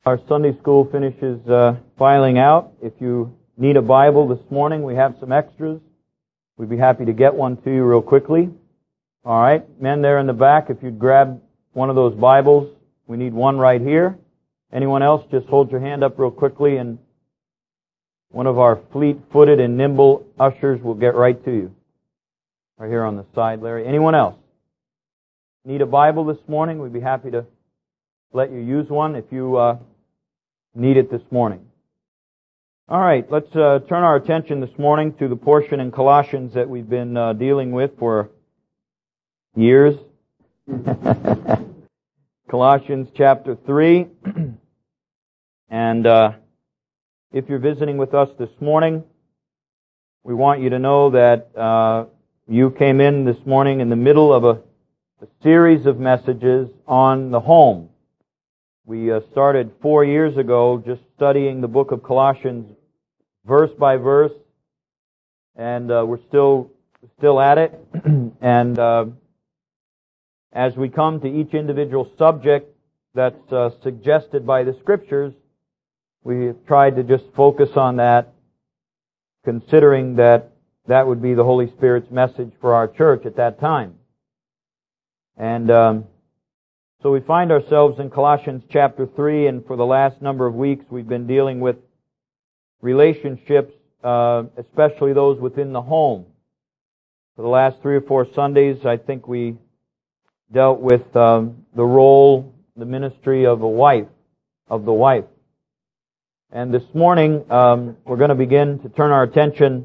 Our Sunday school finishes filing out. If you need a Bible this morning, we have some extras. We'd be happy to get one to you real quickly. All right, men there in the back, if you'd grab one of those Bibles, we need one right here. Anyone else, just hold your hand up real quickly and one of our fleet-footed and nimble ushers will get right to you. Right here on the side, Larry. Anyone else? Need a Bible this morning? We'd be happy to let you use one if you need it this morning. All right, let's turn our attention this morning to the portion in Colossians that we've been dealing with for years. Colossians chapter 3. And if you're visiting with us this morning, we want you to know that you came in this morning in the middle of a series of messages on the home. We started 4 years ago just studying the book of Colossians verse by verse, and we're still at it. And as we come to each individual subject that's suggested by the Scriptures, we have tried to just focus on that, considering that that would be the Holy Spirit's message for our church at that time. And so we find ourselves in Colossians chapter 3, and for the last number of weeks we've been dealing with relationships, especially those within the home. For the last 3 or 4 Sundays, I think we dealt with the role, the ministry of the wife. And this morning, we're going to begin to turn our attention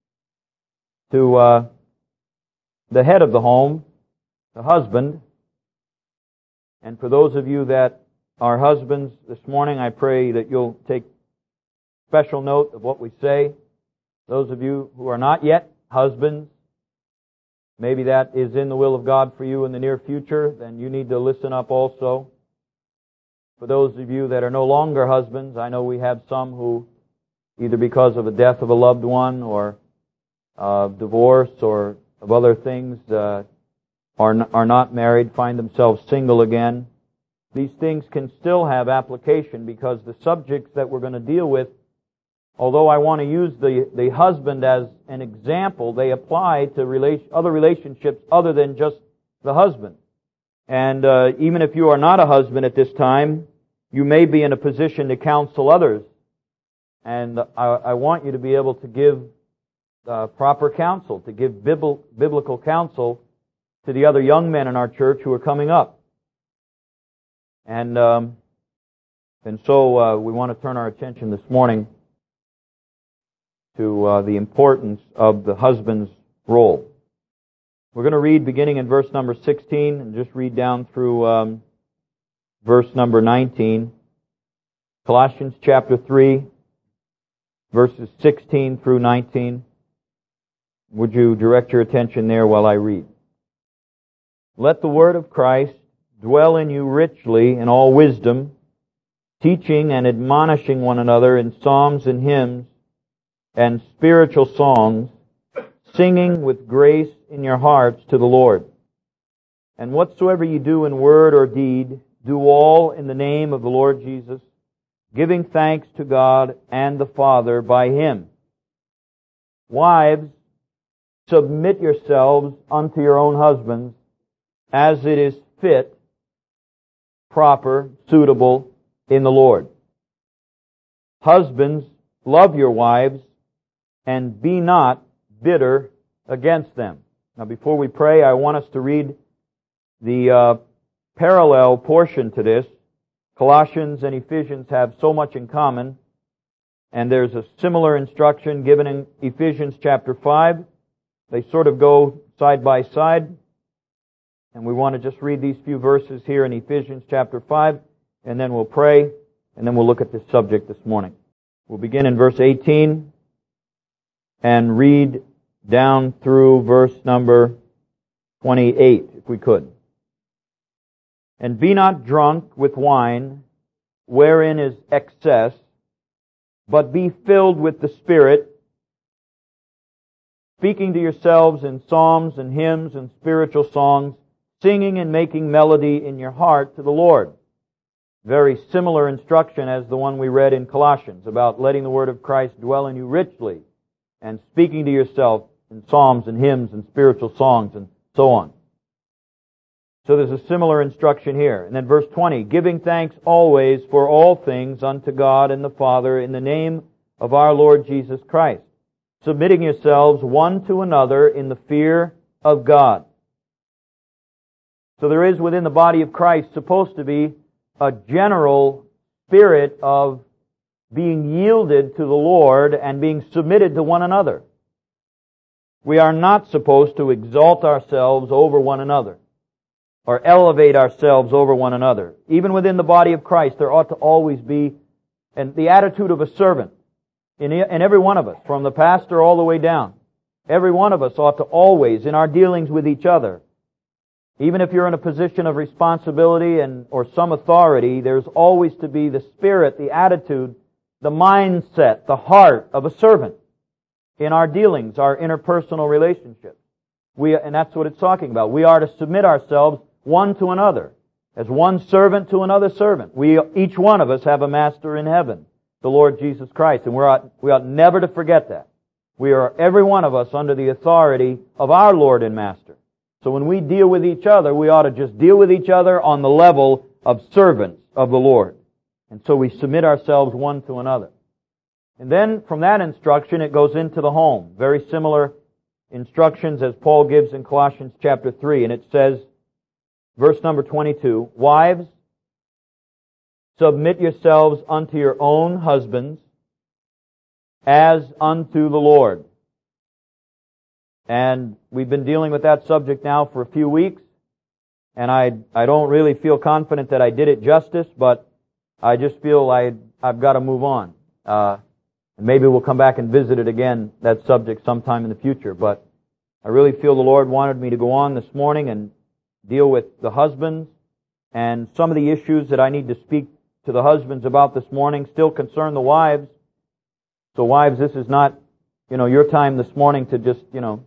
to the head of the home, the husband. And for those of you that are husbands this morning, I pray that you'll take special note of what we say. Those of you who are not yet husbands, maybe that is in the will of God for you in the near future, then you need to listen up also. For those of you that are no longer husbands, I know we have some who, either because of the death of a loved one or divorce or of other things, are not married, find themselves single again. These things can still have application because the subjects that we're going to deal with, although I want to use the husband as an example, they apply to other relationships other than just the husband. And even if you are not a husband at this time, you may be in a position to counsel others. And I want you to be able to give proper counsel, to give biblical counsel to the other young men in our church who are coming up. And so we want to turn our attention this morning to the importance of the husband's role. We're going to read beginning in verse number 16 and just read down through verse number 19. Colossians chapter 3, verses 16 through 19. Would you direct your attention there while I read? Let the word of Christ dwell in you richly in all wisdom, teaching and admonishing one another in psalms and hymns and spiritual songs, singing with grace in your hearts to the Lord. And whatsoever you do in word or deed, do all in the name of the Lord Jesus, giving thanks to God and the Father by Him. Wives, submit yourselves unto your own husbands, as it is fit, proper, suitable in the Lord. Husbands, love your wives, and be not bitter against them. Now before we pray, I want us to read the parallel portion to this. Colossians and Ephesians have so much in common, and there's a similar instruction given in Ephesians chapter 5. They sort of go side by side. And we want to just read these few verses here in Ephesians chapter 5, and then we'll pray, and then we'll look at this subject this morning. We'll begin in verse 18 and read down through verse number 28, if we could. And be not drunk with wine, wherein is excess, but be filled with the Spirit, speaking to yourselves in psalms and hymns and spiritual songs, singing and making melody in your heart to the Lord, Very similar instruction as the one we read in Colossians about letting the Word of Christ dwell in you richly and speaking to yourself in psalms and hymns and spiritual songs and so on. So there's a similar instruction here. And then verse 20, giving thanks always for all things unto God and the Father in the name of our Lord Jesus Christ, submitting yourselves one to another in the fear of God. So there is within the body of Christ supposed to be a general spirit of being yielded to the Lord and being submitted to one another. We are not supposed to exalt ourselves over one another or elevate ourselves over one another. Even within the body of Christ, there ought to always be the attitude of a servant in every one of us, from the pastor all the way down. Every one of us ought to always, in our dealings with each other, even if you're in a position of responsibility or some authority, there's always to be the spirit, the attitude, the mindset, the heart of a servant in our dealings, our interpersonal relationships. And that's what it's talking about. We are to submit ourselves one to another, as one servant to another servant. Each one of us have a master in heaven, the Lord Jesus Christ, and we ought never to forget that. We are, every one of us, under the authority of our Lord and Master. So when we deal with each other, we ought to just deal with each other on the level of servants of the Lord. And so we submit ourselves one to another. And then from that instruction, it goes into the home. Very similar instructions as Paul gives in Colossians chapter 3. And it says, verse number 22, wives, submit yourselves unto your own husbands as unto the Lord. And we've been dealing with that subject now for a few weeks, and I don't really feel confident that I did it justice, but I just feel I've got to move on. And maybe we'll come back and visit it again, that subject, sometime in the future. But I really feel the Lord wanted me to go on this morning and deal with the husbands, and some of the issues that I need to speak to the husbands about this morning still concern the wives. So wives, this is not, your time this morning to just,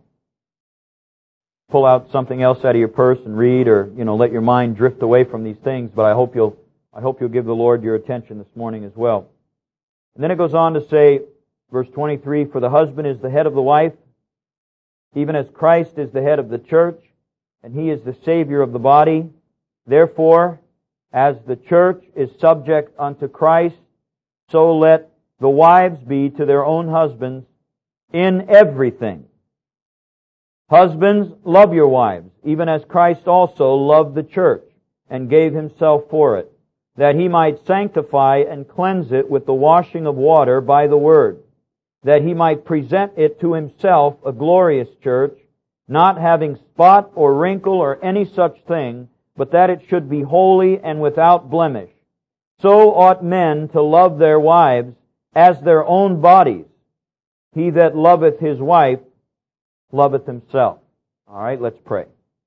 pull out something else out of your purse and read, or let your mind drift away from these things. But I hope you'll give the Lord your attention this morning as well. And then it goes on to say, verse 23, for the husband is the head of the wife, even as Christ is the head of the church, and He is the Savior of the body. Therefore, as the church is subject unto Christ, so let the wives be to their own husbands in everything. Husbands, love your wives, even as Christ also loved the church and gave Himself for it, that He might sanctify and cleanse it with the washing of water by the Word, that He might present it to Himself a glorious church, not having spot or wrinkle or any such thing, but that it should be holy and without blemish. So ought men to love their wives as their own bodies. He that loveth his wife loveth himself. All right, let's pray.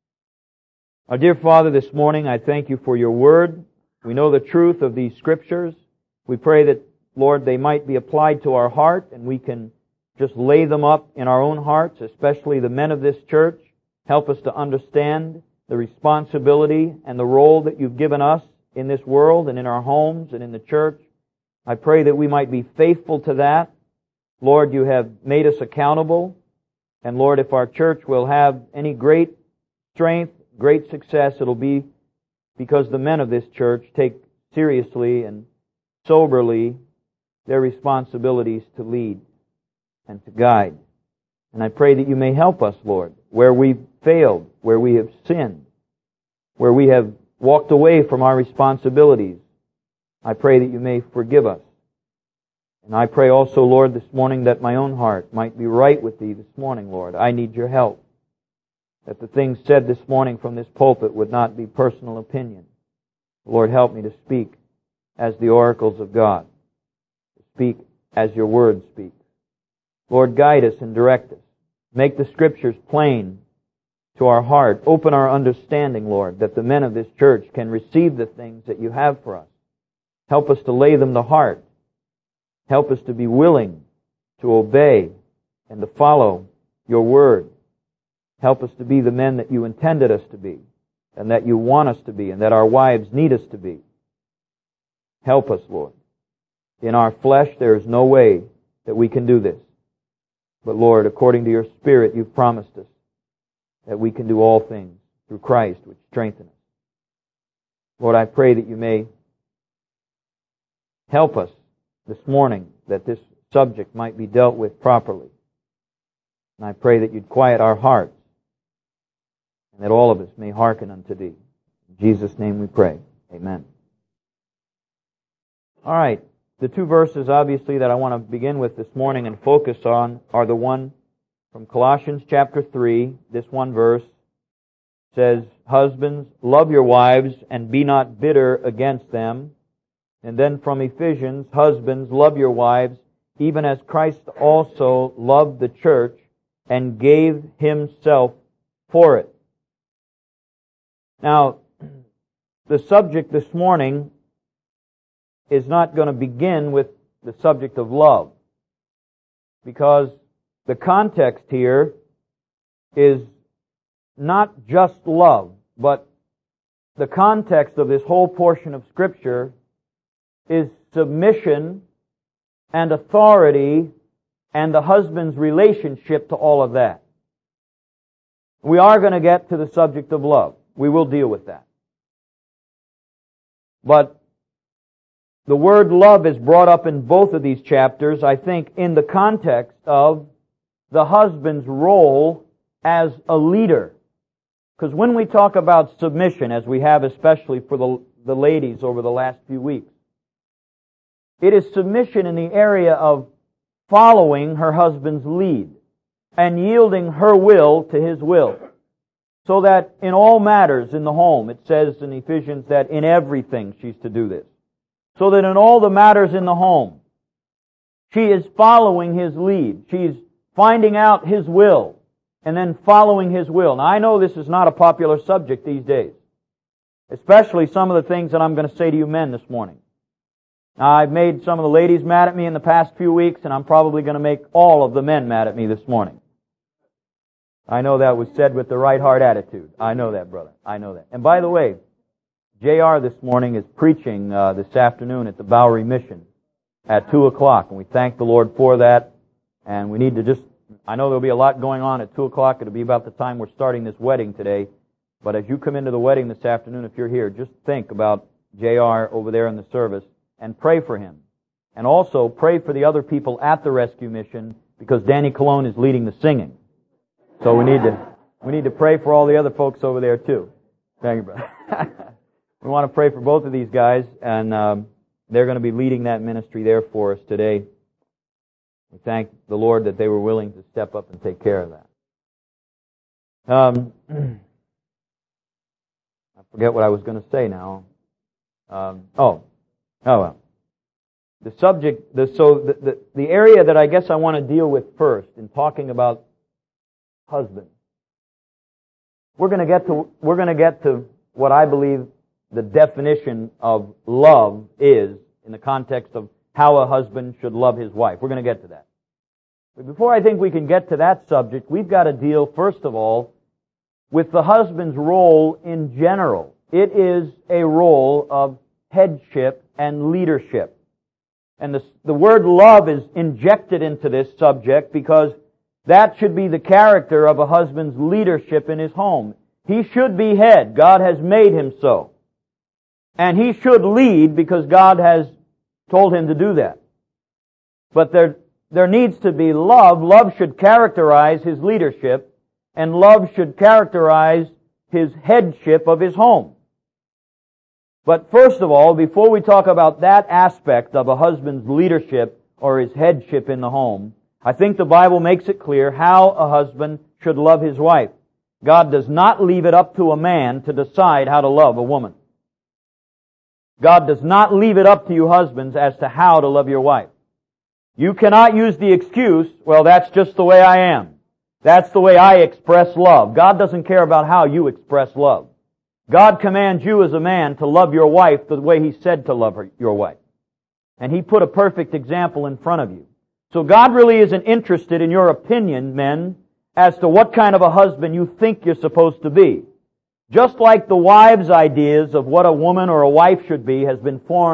Our dear Father, this morning I thank You for Your Word. We know the truth of these Scriptures. We pray that, Lord, they might be applied to our heart, and we can just lay them up in our own hearts, especially the men of this church. Help us to understand the responsibility and the role that You've given us in this world and in our homes and in the church. I pray that we might be faithful to that. Lord, You have made us accountable. And Lord, if our church will have any great strength, great success, it'll be because the men of this church take seriously and soberly their responsibilities to lead and to guide. And I pray that You may help us, Lord, where we've failed, where we have sinned, where we have walked away from our responsibilities. I pray that You may forgive us. And I pray also, Lord, this morning that my own heart might be right with Thee this morning, Lord. I need Your help. That the things said this morning from this pulpit would not be personal opinion. Lord, help me to speak as the oracles of God. To speak as Your Word speaks. Lord, guide us and direct us. Make the Scriptures plain to our heart. Open our understanding, Lord, that the men of this church can receive the things that You have for us. Help us to lay them to heart. Help us to be willing to obey and to follow Your Word. Help us to be the men that You intended us to be, and that You want us to be, and that our wives need us to be. Help us, Lord. In our flesh, there is no way that we can do this. But Lord, according to your Spirit, you've promised us that we can do all things through Christ, which strengthens us. Lord, I pray that you may help us this morning, that this subject might be dealt with properly. And I pray that you'd quiet our hearts, and that all of us may hearken unto Thee. In Jesus' name we pray. Amen. All right. The two verses, obviously, that I want to begin with this morning and focus on are the one from Colossians chapter 3. This one verse says, "Husbands, love your wives and be not bitter against them." And then from Ephesians, "Husbands, love your wives, even as Christ also loved the church and gave Himself for it." Now, the subject this morning is not going to begin with the subject of love, because the context here is not just love, but the context of this whole portion of Scripture is submission and authority and the husband's relationship to all of that. We are going to get to the subject of love. We will deal with that. But the word love is brought up in both of these chapters, I think, in the context of the husband's role as a leader. Because when we talk about submission, as we have especially for the ladies over the last few weeks, it is submission in the area of following her husband's lead and yielding her will to his will. So that in all matters in the home, it says in Ephesians that in everything she's to do this. So that in all the matters in the home, she is following his lead. She's finding out his will and then following his will. Now, I know this is not a popular subject these days, especially some of the things that I'm going to say to you men this morning. Now, I've made some of the ladies mad at me in the past few weeks, and I'm probably going to make all of the men mad at me this morning. I know that was said with the right heart attitude. I know that, brother. I know that. And by the way, J.R. this morning is preaching this afternoon at the Bowery Mission at 2 o'clock, and we thank the Lord for that. And we need to just, I know there'll be a lot going on at 2 o'clock. It'll be about the time we're starting this wedding today. But as you come into the wedding this afternoon, if you're here, just think about J.R. over there in the service and pray for him. And also pray for the other people at the rescue mission, because Danny Colon is leading the singing. So we need to pray for all the other folks over there too. Thank you, brother. We want to pray for both of these guys, and they're going to be leading that ministry there for us today. We thank the Lord that they were willing to step up and take care of that. I forget what I was going to say now. Well. The subject, the area that I guess I want to deal with first in talking about husbands. We're going to get to what I believe the definition of love is in the context of how a husband should love his wife. We're going to get to that. But before I think we can get to that subject, we've got to deal, first of all, with the husband's role in general. It is a role of headship and leadership. And the word love is injected into this subject because that should be the character of a husband's leadership in his home. He should be head. God has made him so. And he should lead because God has told him to do that. But there needs to be love. Love should characterize his leadership, and love should characterize his headship of his home. But first of all, before we talk about that aspect of a husband's leadership or his headship in the home, I think the Bible makes it clear how a husband should love his wife. God does not leave it up to a man to decide how to love a woman. God does not leave it up to you husbands as to how to love your wife. You cannot use the excuse, well, that's just the way I am. That's the way I express love. God doesn't care about how you express love. God commands you as a man to love your wife the way He said to love your wife. And He put a perfect example in front of you. So God really isn't interested in your opinion, men, as to what kind of a husband you think you're supposed to be. Just like the wives' ideas of what a woman or a wife should be has been formed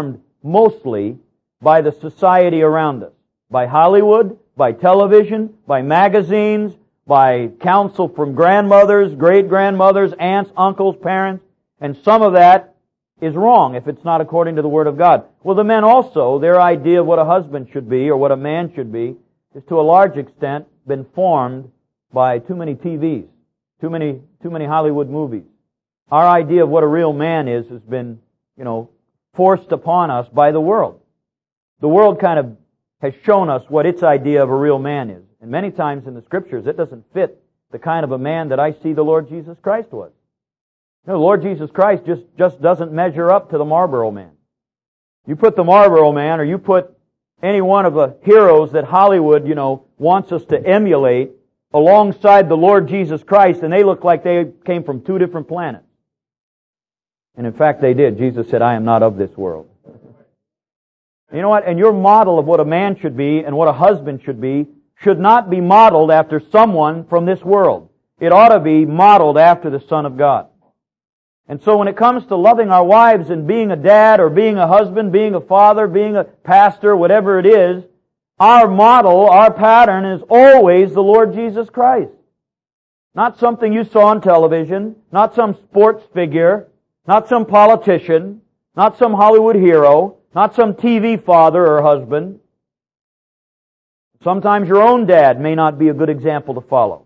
mostly by the society around us. By Hollywood, by television, by magazines, by counsel from grandmothers, great-grandmothers, aunts, uncles, parents. And some of that is wrong if it's not according to the Word of God. Well, the men also, their idea of what a husband should be or what a man should be is to a large extent been formed by too many TVs, too many Hollywood movies. Our idea of what a real man is has been, forced upon us by the world. The world kind of has shown us what its idea of a real man is. And many times in the Scriptures, it doesn't fit the kind of a man that I see the Lord Jesus Christ was. The Lord Jesus Christ just doesn't measure up to the Marlboro Man. You put the Marlboro Man, or you put any one of the heroes that Hollywood, wants us to emulate alongside the Lord Jesus Christ, and they look like they came from two different planets. And in fact, they did. Jesus said, I am not of this world. You know what? And your model of what a man should be and what a husband should be should not be modeled after someone from this world. It ought to be modeled after the Son of God. And so when it comes to loving our wives and being a dad or being a husband, being a father, being a pastor, whatever it is, our model, our pattern is always the Lord Jesus Christ. Not something you saw on television, not some sports figure, not some politician, not some Hollywood hero, not some TV father or husband. Sometimes your own dad may not be a good example to follow.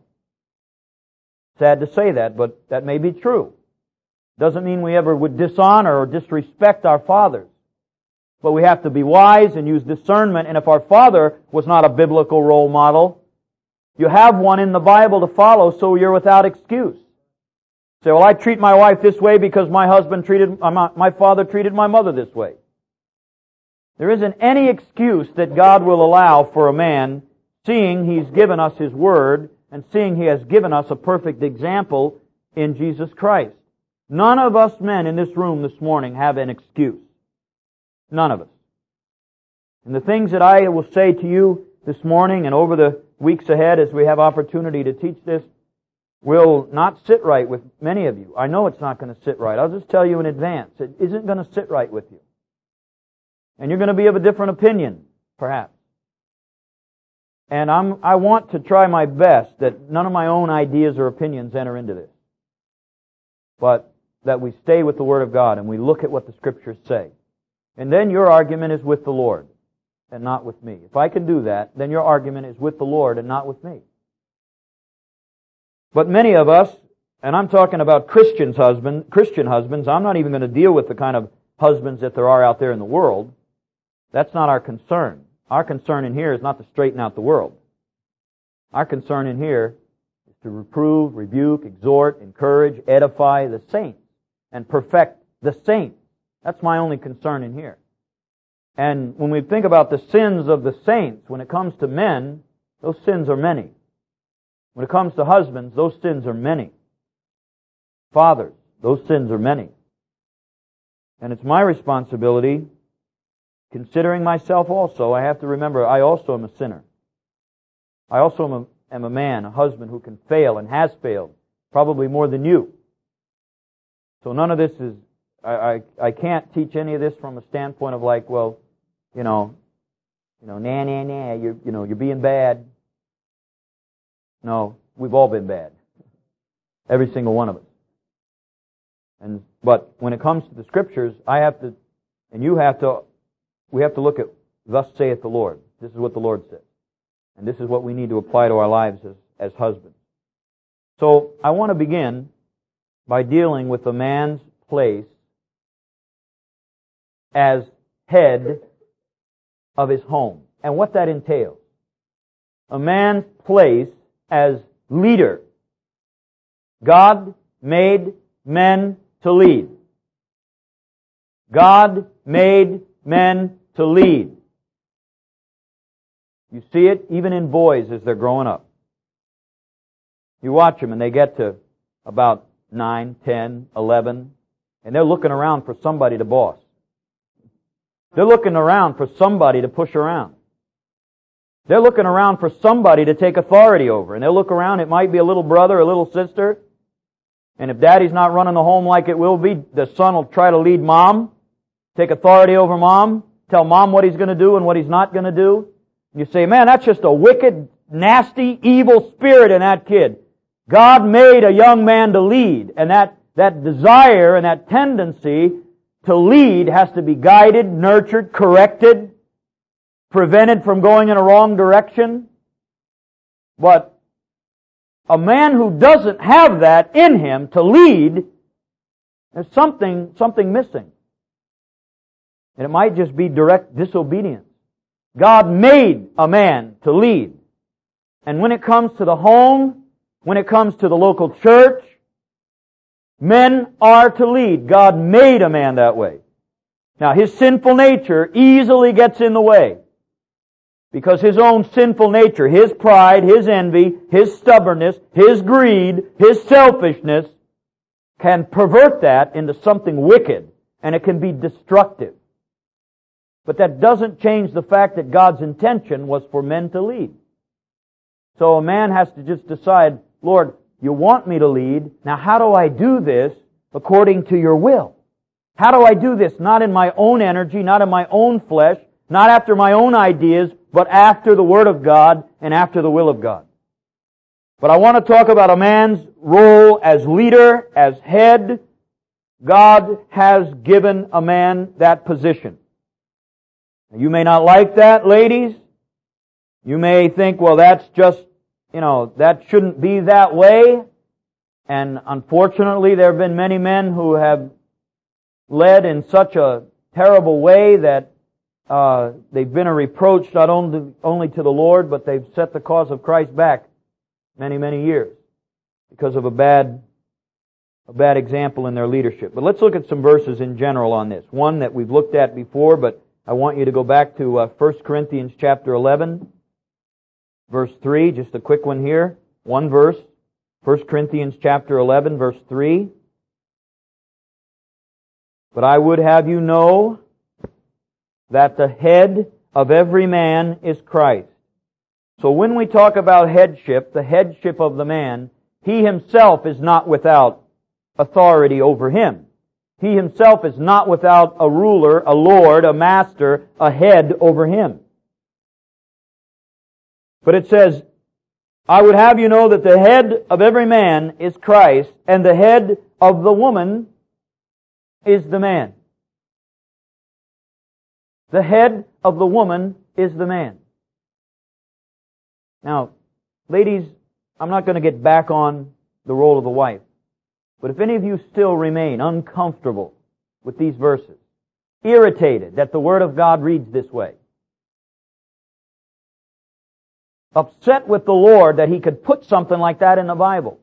Sad to say that, but that may be true. Doesn't mean we ever would dishonor or disrespect our fathers. But we have to be wise and use discernment, and if our father was not a biblical role model, you have one in the Bible to follow, so you're without excuse. Say, well, I treat my wife this way because my father treated my mother this way. There isn't any excuse that God will allow for a man, seeing He's given us His Word and seeing He has given us a perfect example in Jesus Christ. None of us men in this room this morning have an excuse. None of us. And the things that I will say to you this morning and over the weeks ahead as we have opportunity to teach this will not sit right with many of you. I know it's not going to sit right. I'll just tell you in advance. It isn't going to sit right with you. And you're going to be of a different opinion, perhaps. And I want to try my best that none of my own ideas or opinions enter into this. But that we stay with the Word of God and we look at what the Scriptures say. And then your argument is with the Lord and not with me. If I can do that, then your argument is with the Lord and not with me. But many of us, and I'm talking about Christian husbands, I'm not even going to deal with the kind of husbands that there are out there in the world. That's not our concern. Our concern in here is not to straighten out the world. Our concern in here is to reprove, rebuke, exhort, encourage, edify the saints, and perfect the saints. That's my only concern in here. And when we think about the sins of the saints, when it comes to men, those sins are many. When it comes to husbands, those sins are many. Fathers, those sins are many. And it's my responsibility, considering myself also, I have to remember I also am a sinner. I also am a man, a husband who can fail and has failed, probably more than you. So none of this is, I can't teach any of this from a standpoint of like, well, nah, you're being bad. No, we've all been bad. Every single one of us. But when it comes to the Scriptures, I have to, and you have to, we have to look at, thus saith the Lord. This is what the Lord says. And this is what we need to apply to our lives as husbands. So I want to begin by dealing with the man's place as head of his home and what that entails. A man's place as leader. God made men to lead. God made men to lead. You see it even in boys as they're growing up. You watch them and they get to about 9, 10, 11, and they're looking around for somebody to boss. They're looking around for somebody to push around. They're looking around for somebody to take authority over. And they'll look around, it might be a little brother, a little sister. And if daddy's not running the home like it will be, the son will try to lead mom. take authority over mom, tell mom what he's going to do and what he's not going to do. You say, man, that's just a wicked, nasty, evil spirit in that kid. God made a young man to lead, and that desire and that tendency to lead has to be guided, nurtured, corrected, prevented from going in a wrong direction. But a man who doesn't have that in him to lead, there's something missing. And it might just be direct disobedience. God made a man to lead. And when it comes to the home, when it comes to the local church, men are to lead. God made a man that way. Now, his sinful nature easily gets in the way. Because his own sinful nature, his pride, his envy, his stubbornness, his greed, his selfishness can pervert that into something wicked, and it can be destructive. But that doesn't change the fact that God's intention was for men to lead. So a man has to just decide, Lord, you want me to lead. Now how do I do this according to your will? How do I do this? Not in my own energy, not in my own flesh, not after my own ideas, but after the Word of God and after the will of God. But I want to talk about a man's role as leader, as head. God has given a man that position. You may not like that, ladies. You may think, well, that's just, that shouldn't be that way. And unfortunately, there have been many men who have led in such a terrible way that they've been a reproach not only to the Lord, but they've set the cause of Christ back many, many years because of a bad example in their leadership. But let's look at some verses in general on this. One that we've looked at before, but I want you to go back to 1 Corinthians chapter 11, verse 3, just a quick one here. One verse, 1 Corinthians chapter 11, verse 3. But I would have you know that the head of every man is Christ. So when we talk about headship, the headship of the man, he himself is not without authority over him. He himself is not without a ruler, a lord, a master, a head over him. But it says, I would have you know that the head of every man is Christ, and the head of the woman is the man. The head of the woman is the man. Now, ladies, I'm not going to get back on the role of the wife. But if any of you still remain uncomfortable with these verses, irritated that the Word of God reads this way, upset with the Lord that He could put something like that in the Bible,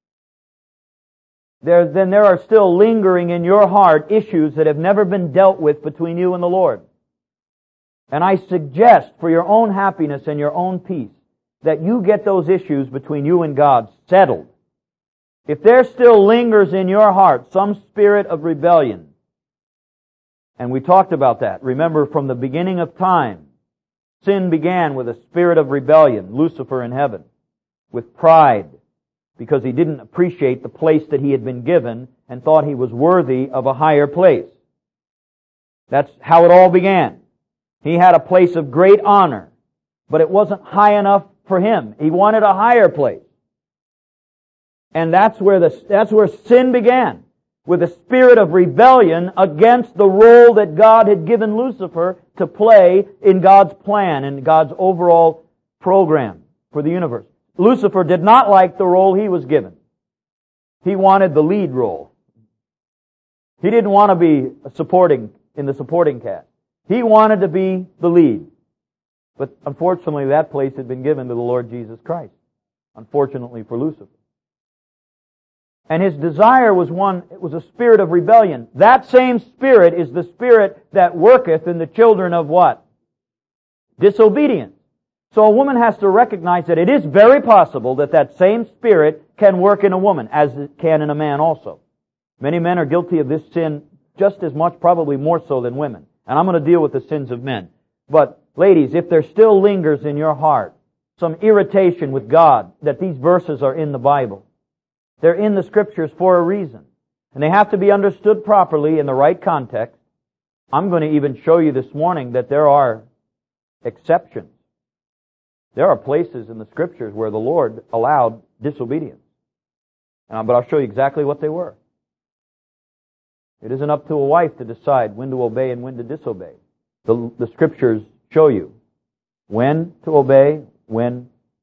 then there are still lingering in your heart issues that have never been dealt with between you and the Lord. And I suggest for your own happiness and your own peace that you get those issues between you and God settled. If there still lingers in your heart some spirit of rebellion, and we talked about that, remember from the beginning of time, sin began with a spirit of rebellion, Lucifer in heaven, with pride, because he didn't appreciate the place that he had been given and thought he was worthy of a higher place. That's how it all began. He had a place of great honor, but it wasn't high enough for him. He wanted a higher place. And that's where sin began, with a spirit of rebellion against the role that God had given Lucifer to play in God's plan and God's overall program for the universe. Lucifer did not like the role he was given. He wanted the lead role. He didn't want to be in the supporting cast. He wanted to be the lead. But unfortunately, that place had been given to the Lord Jesus Christ. Unfortunately for Lucifer. And his desire was a spirit of rebellion. That same spirit is the spirit that worketh in the children of what? Disobedience. So a woman has to recognize that it is very possible that that same spirit can work in a woman, as it can in a man also. Many men are guilty of this sin just as much, probably more so than women. And I'm going to deal with the sins of men. But ladies, if there still lingers in your heart some irritation with God that these verses are in the Bible, they're in the Scriptures for a reason. And they have to be understood properly in the right context. I'm going to even show you this morning that there are exceptions. There are places in the Scriptures where the Lord allowed disobedience. But I'll show you exactly what they were. It isn't up to a wife to decide when to obey and when to disobey. The Scriptures show you when to obey, when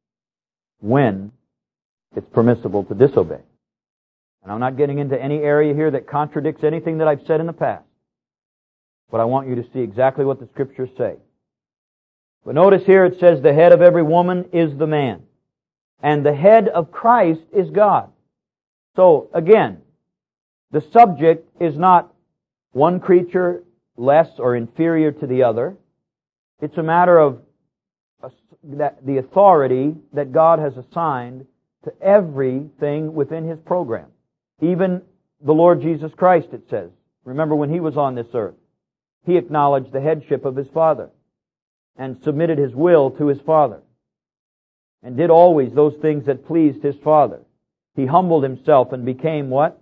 it's permissible to disobey. And I'm not getting into any area here that contradicts anything that I've said in the past. But I want you to see exactly what the Scriptures say. But notice here it says the head of every woman is the man. And the head of Christ is God. So, again, the subject is not one creature less or inferior to the other. It's a matter of the authority that God has assigned to everything within His program. Even the Lord Jesus Christ, it says. Remember when He was on this earth, He acknowledged the headship of His Father and submitted His will to His Father and did always those things that pleased His Father. He humbled Himself and became what?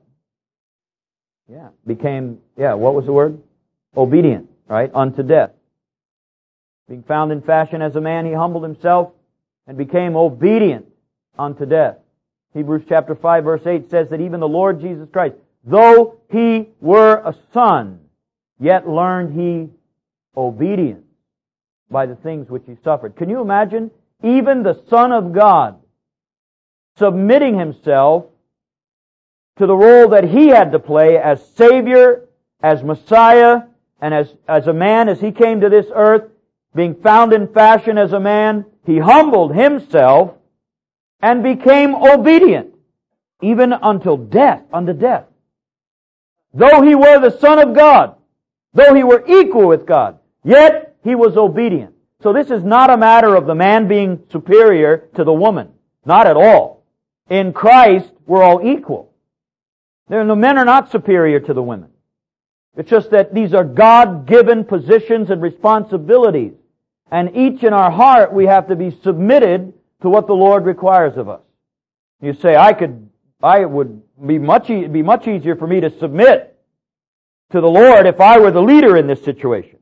What was the word? Obedient, right? Unto death. Being found in fashion as a man, He humbled Himself and became obedient unto death. Hebrews chapter 5 verse 8 says that even the Lord Jesus Christ, though He were a son, yet learned He obedience by the things which He suffered. Can you imagine? Even the Son of God submitting Himself to the role that He had to play as Savior, as Messiah, and as a man as He came to this earth, being found in fashion as a man, He humbled Himself and became obedient, even until death, unto death. Though He were the Son of God, though He were equal with God, yet He was obedient. So this is not a matter of the man being superior to the woman. Not at all. In Christ, we're all equal. The men are not superior to the women. It's just that these are God-given positions and responsibilities. And each in our heart, we have to be submitted to what the Lord requires of us. You say, it would be much easier for me to submit to the Lord if I were the leader in this situation.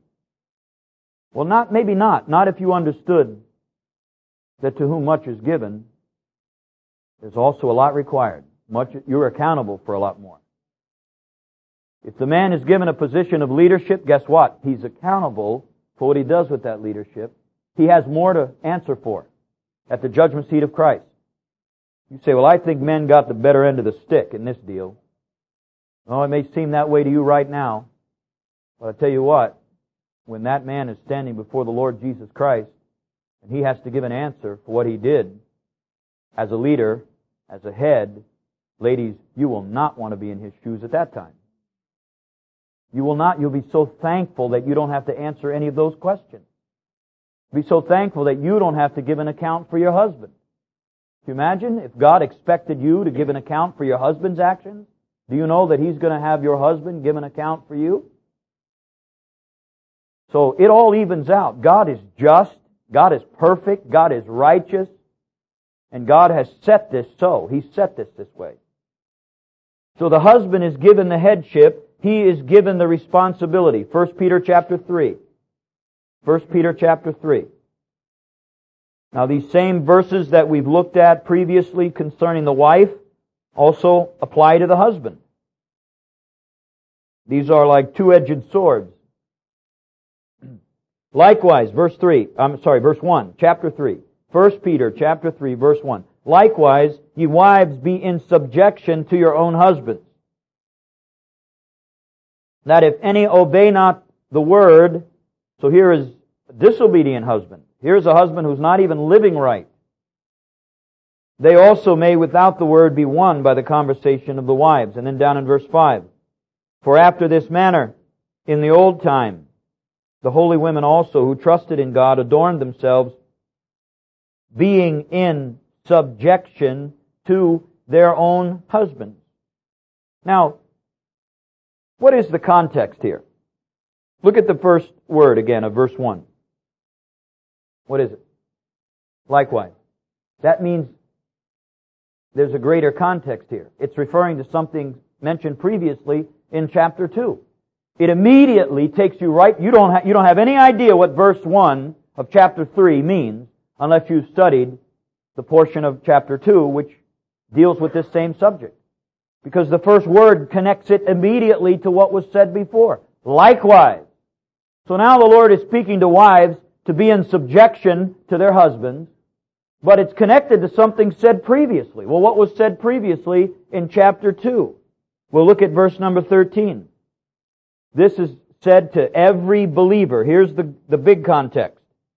Well, maybe not. Not if you understood that to whom much is given, there's also a lot required. You're accountable for a lot more. If the man is given a position of leadership, guess what? He's accountable for what he does with that leadership. He has more to answer for at the judgment seat of Christ. You say, well, I think men got the better end of the stick in this deal. Oh, it may seem that way to you right now. But I tell you what, when that man is standing before the Lord Jesus Christ, and he has to give an answer for what he did as a leader, as a head, ladies, you will not want to be in his shoes at that time. You will not. You'll be so thankful that you don't have to answer any of those questions. Be so thankful that you don't have to give an account for your husband. Can you imagine if God expected you to give an account for your husband's actions? Do you know that He's going to have your husband give an account for you? So it all evens out. God is just, God is perfect, God is righteous, and God has set this so. He set this way. So the husband is given the headship, he is given the responsibility. 1 Peter chapter 3. 1 Peter chapter 3. Now these same verses that we've looked at previously concerning the wife also apply to the husband. These are like two-edged swords. Likewise, verse 1, chapter 3. 1 Peter chapter 3, verse 1. Likewise, ye wives, be in subjection to your own husbands, that if any obey not the word, so here is a disobedient husband. Here's a husband who's not even living right. They also may without the word be won by the conversation of the wives. And then down in verse 5. For after this manner, in the old time, the holy women also who trusted in God adorned themselves, being in subjection to their own husbands. Now, what is the context here? Look at the first word again of verse 1. What is it? Likewise. That means there's a greater context here. It's referring to something mentioned previously in chapter 2. it immediately takes you right. You don't have any idea what verse 1 of chapter 3 means unless you've studied the portion of chapter 2 which deals with this same subject. Because the first word connects it immediately to what was said before. Likewise. So now the Lord is speaking to wives to be in subjection to their husbands, but it's connected to something said previously. Well, what was said previously in chapter 2? We'll look at verse number 13. This is said to every believer. Here's the big context.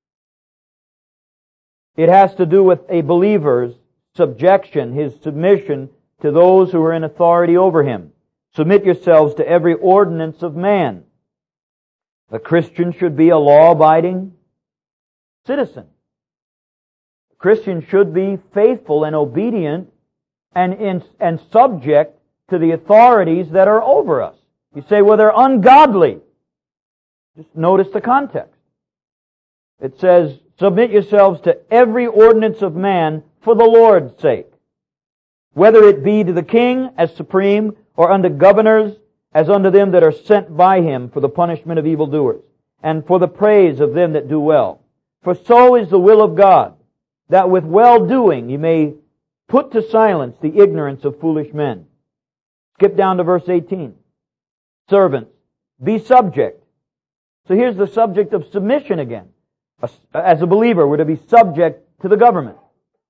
It has to do with a believer's subjection, his submission to those who are in authority over him. Submit yourselves to every ordinance of man. A Christian should be a law-abiding citizen. A Christian should be faithful and obedient and subject to the authorities that are over us. You say, well, they're ungodly. Just notice the context. It says, submit yourselves to every ordinance of man for the Lord's sake, whether it be to the king as supreme, or unto governors as unto them that are sent by him for the punishment of evildoers, and for the praise of them that do well. For so is the will of God, that with well-doing you may put to silence the ignorance of foolish men. Skip down to verse 18. Servants, be subject. So here's the subject of submission again. As a believer, we're to be subject to the government.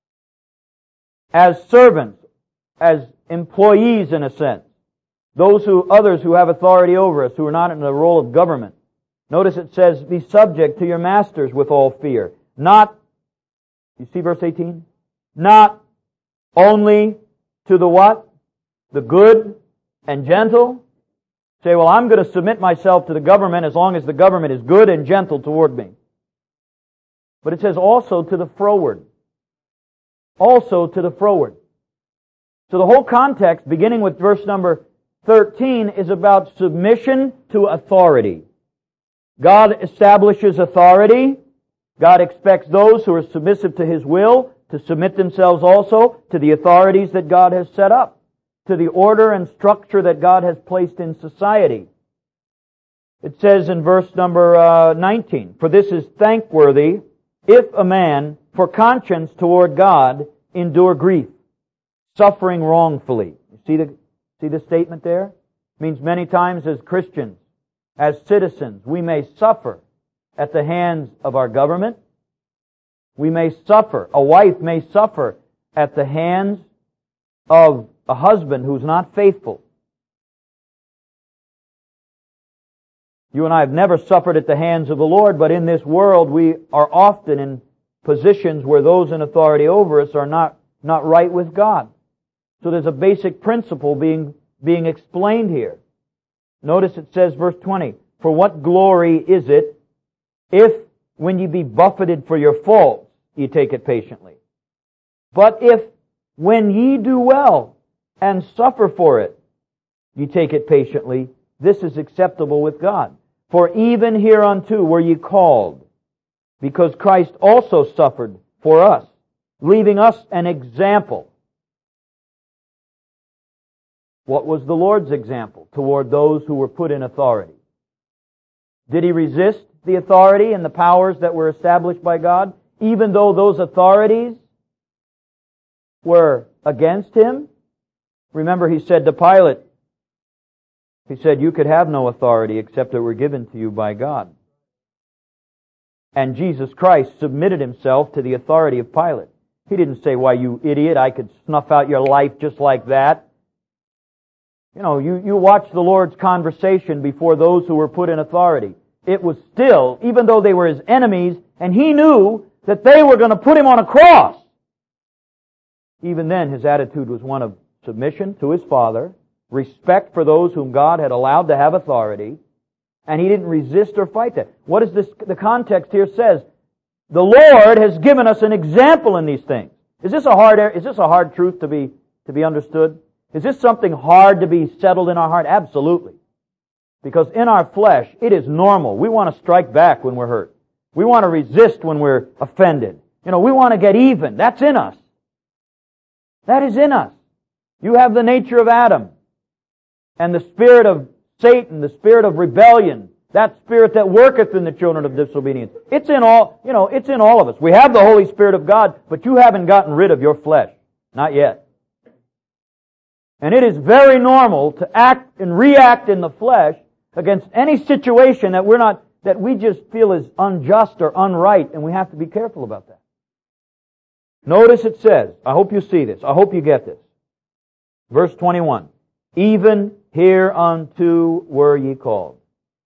As servants, as employees in a sense. Others who have authority over us, who are not in the role of government. Notice it says, be subject to your masters with all fear. Not, you see verse 18? Not only to the what? The good and gentle. Say, well, I'm going to submit myself to the government as long as the government is good and gentle toward me. But it says also to the froward. Also to the froward. So the whole context, beginning with verse number 13, is about submission to authority. God establishes authority. God expects those who are submissive to His will to submit themselves also to the authorities that God has set up, to the order and structure that God has placed in society. It says in verse number 19, for this is thankworthy if a man, for conscience toward God, endure grief, suffering wrongfully. You see the statement there? It means many times as Christians, as citizens, we may suffer at the hands of our government. We may suffer, a wife may suffer at the hands of a husband who's not faithful. You and I have never suffered at the hands of the Lord, but in this world we are often in positions where those in authority over us are not right with God. So there's a basic principle being explained here. Notice it says, verse 20, for what glory is it if when ye be buffeted for your faults, ye take it patiently? But if when ye do well and suffer for it, ye take it patiently, this is acceptable with God. For even hereunto were ye called, because Christ also suffered for us, leaving us an example. What was the Lord's example toward those who were put in authority? Did He resist the authority and the powers that were established by God, even though those authorities were against Him? Remember, He said to Pilate, He said, you could have no authority except it were given to you by God. And Jesus Christ submitted Himself to the authority of Pilate. He didn't say, why, you idiot, I could snuff out your life just like that. You know, you watch the Lord's conversation before those who were put in authority. It was still, even though they were His enemies, and He knew that they were going to put Him on a cross, even then His attitude was one of submission to His Father, respect for those whom God had allowed to have authority, and He didn't resist or fight that. What is this? The context here says, the Lord has given us an example in these things. Is this a hard truth to be understood? Is this something hard to be settled in our heart? Absolutely. Because in our flesh, it is normal. We want to strike back when we're hurt. We want to resist when we're offended. We want to get even. That's in us. That is in us. You have the nature of Adam. And the spirit of Satan, the spirit of rebellion, that spirit that worketh in the children of disobedience. It's in all, it's in all of us. We have the Holy Spirit of God, but you haven't gotten rid of your flesh. Not yet. And it is very normal to act and react in the flesh against any situation that we just feel is unjust or unright, and we have to be careful about that. Notice it says, I hope you see this, I hope you get this. Verse 21, even hereunto were ye called.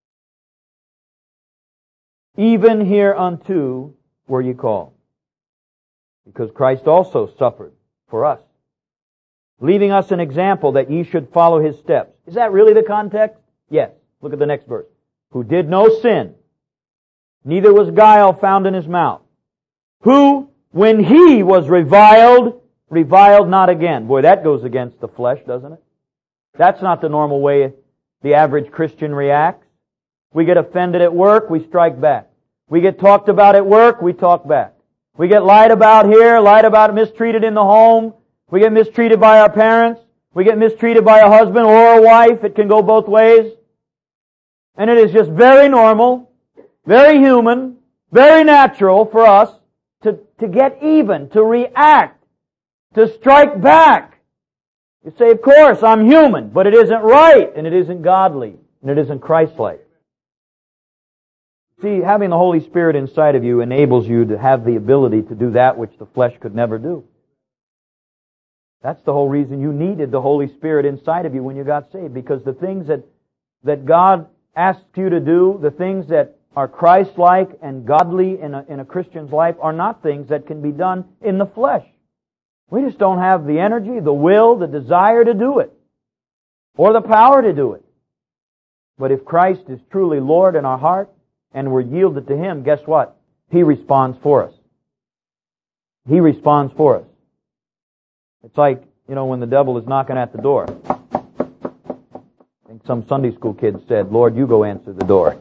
Even hereunto were ye called. Because Christ also suffered for us, leaving us an example that ye should follow His steps. Is that really the context? Yes. Look at the next verse. Who did no sin, neither was guile found in His mouth. Who, when He was reviled not again. Boy, that goes against the flesh, doesn't it? That's not the normal way the average Christian reacts. We get offended at work, we strike back. We get talked about at work, we talk back. We get lied about here, mistreated in the home. We get mistreated by our parents. We get mistreated by a husband or a wife. It can go both ways. And it is just very normal, very human, very natural for us to get even, to react, to strike back. You say, of course, I'm human, but it isn't right, and it isn't godly, and it isn't Christ-like. See, having the Holy Spirit inside of you enables you to have the ability to do that which the flesh could never do. That's the whole reason you needed the Holy Spirit inside of you when you got saved, because the things that God asks you to do, the things that are Christ-like and godly in a Christian's life, are not things that can be done in the flesh. We just don't have the energy, the will, the desire to do it, or the power to do it. But if Christ is truly Lord in our heart, and we're yielded to Him, guess what? He responds for us. He responds for us. It's like, when the devil is knocking at the door. I think some Sunday school kids said, Lord, you go answer the door.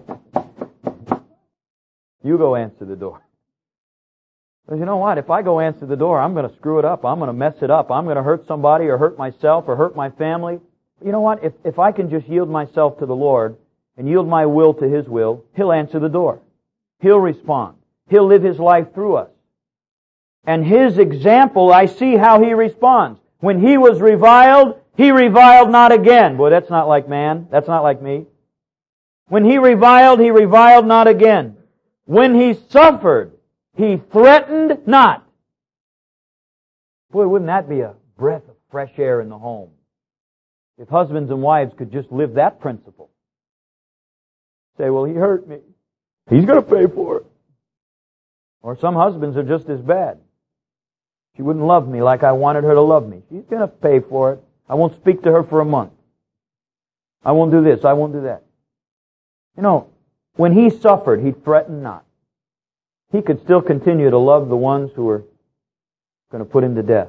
You go answer the door. But you know what? If I go answer the door, I'm going to screw it up. I'm going to mess it up. I'm going to hurt somebody or hurt myself or hurt my family. You know what? If I can just yield myself to the Lord and yield my will to His will, He'll answer the door. He'll respond. He'll live His life through us. And His example, I see how He responds. When He was reviled, He reviled not again. Boy, that's not like man. That's not like me. When He reviled not again. When He suffered, He threatened not. Boy, wouldn't that be a breath of fresh air in the home? If husbands and wives could just live that principle. Say, well, he hurt me. He's going to pay for it. Or some husbands are just as bad. She wouldn't love me like I wanted her to love me. She's going to pay for it. I won't speak to her for a month. I won't do this. I won't do that. When He suffered, He threatened not. He could still continue to love the ones who were going to put Him to death.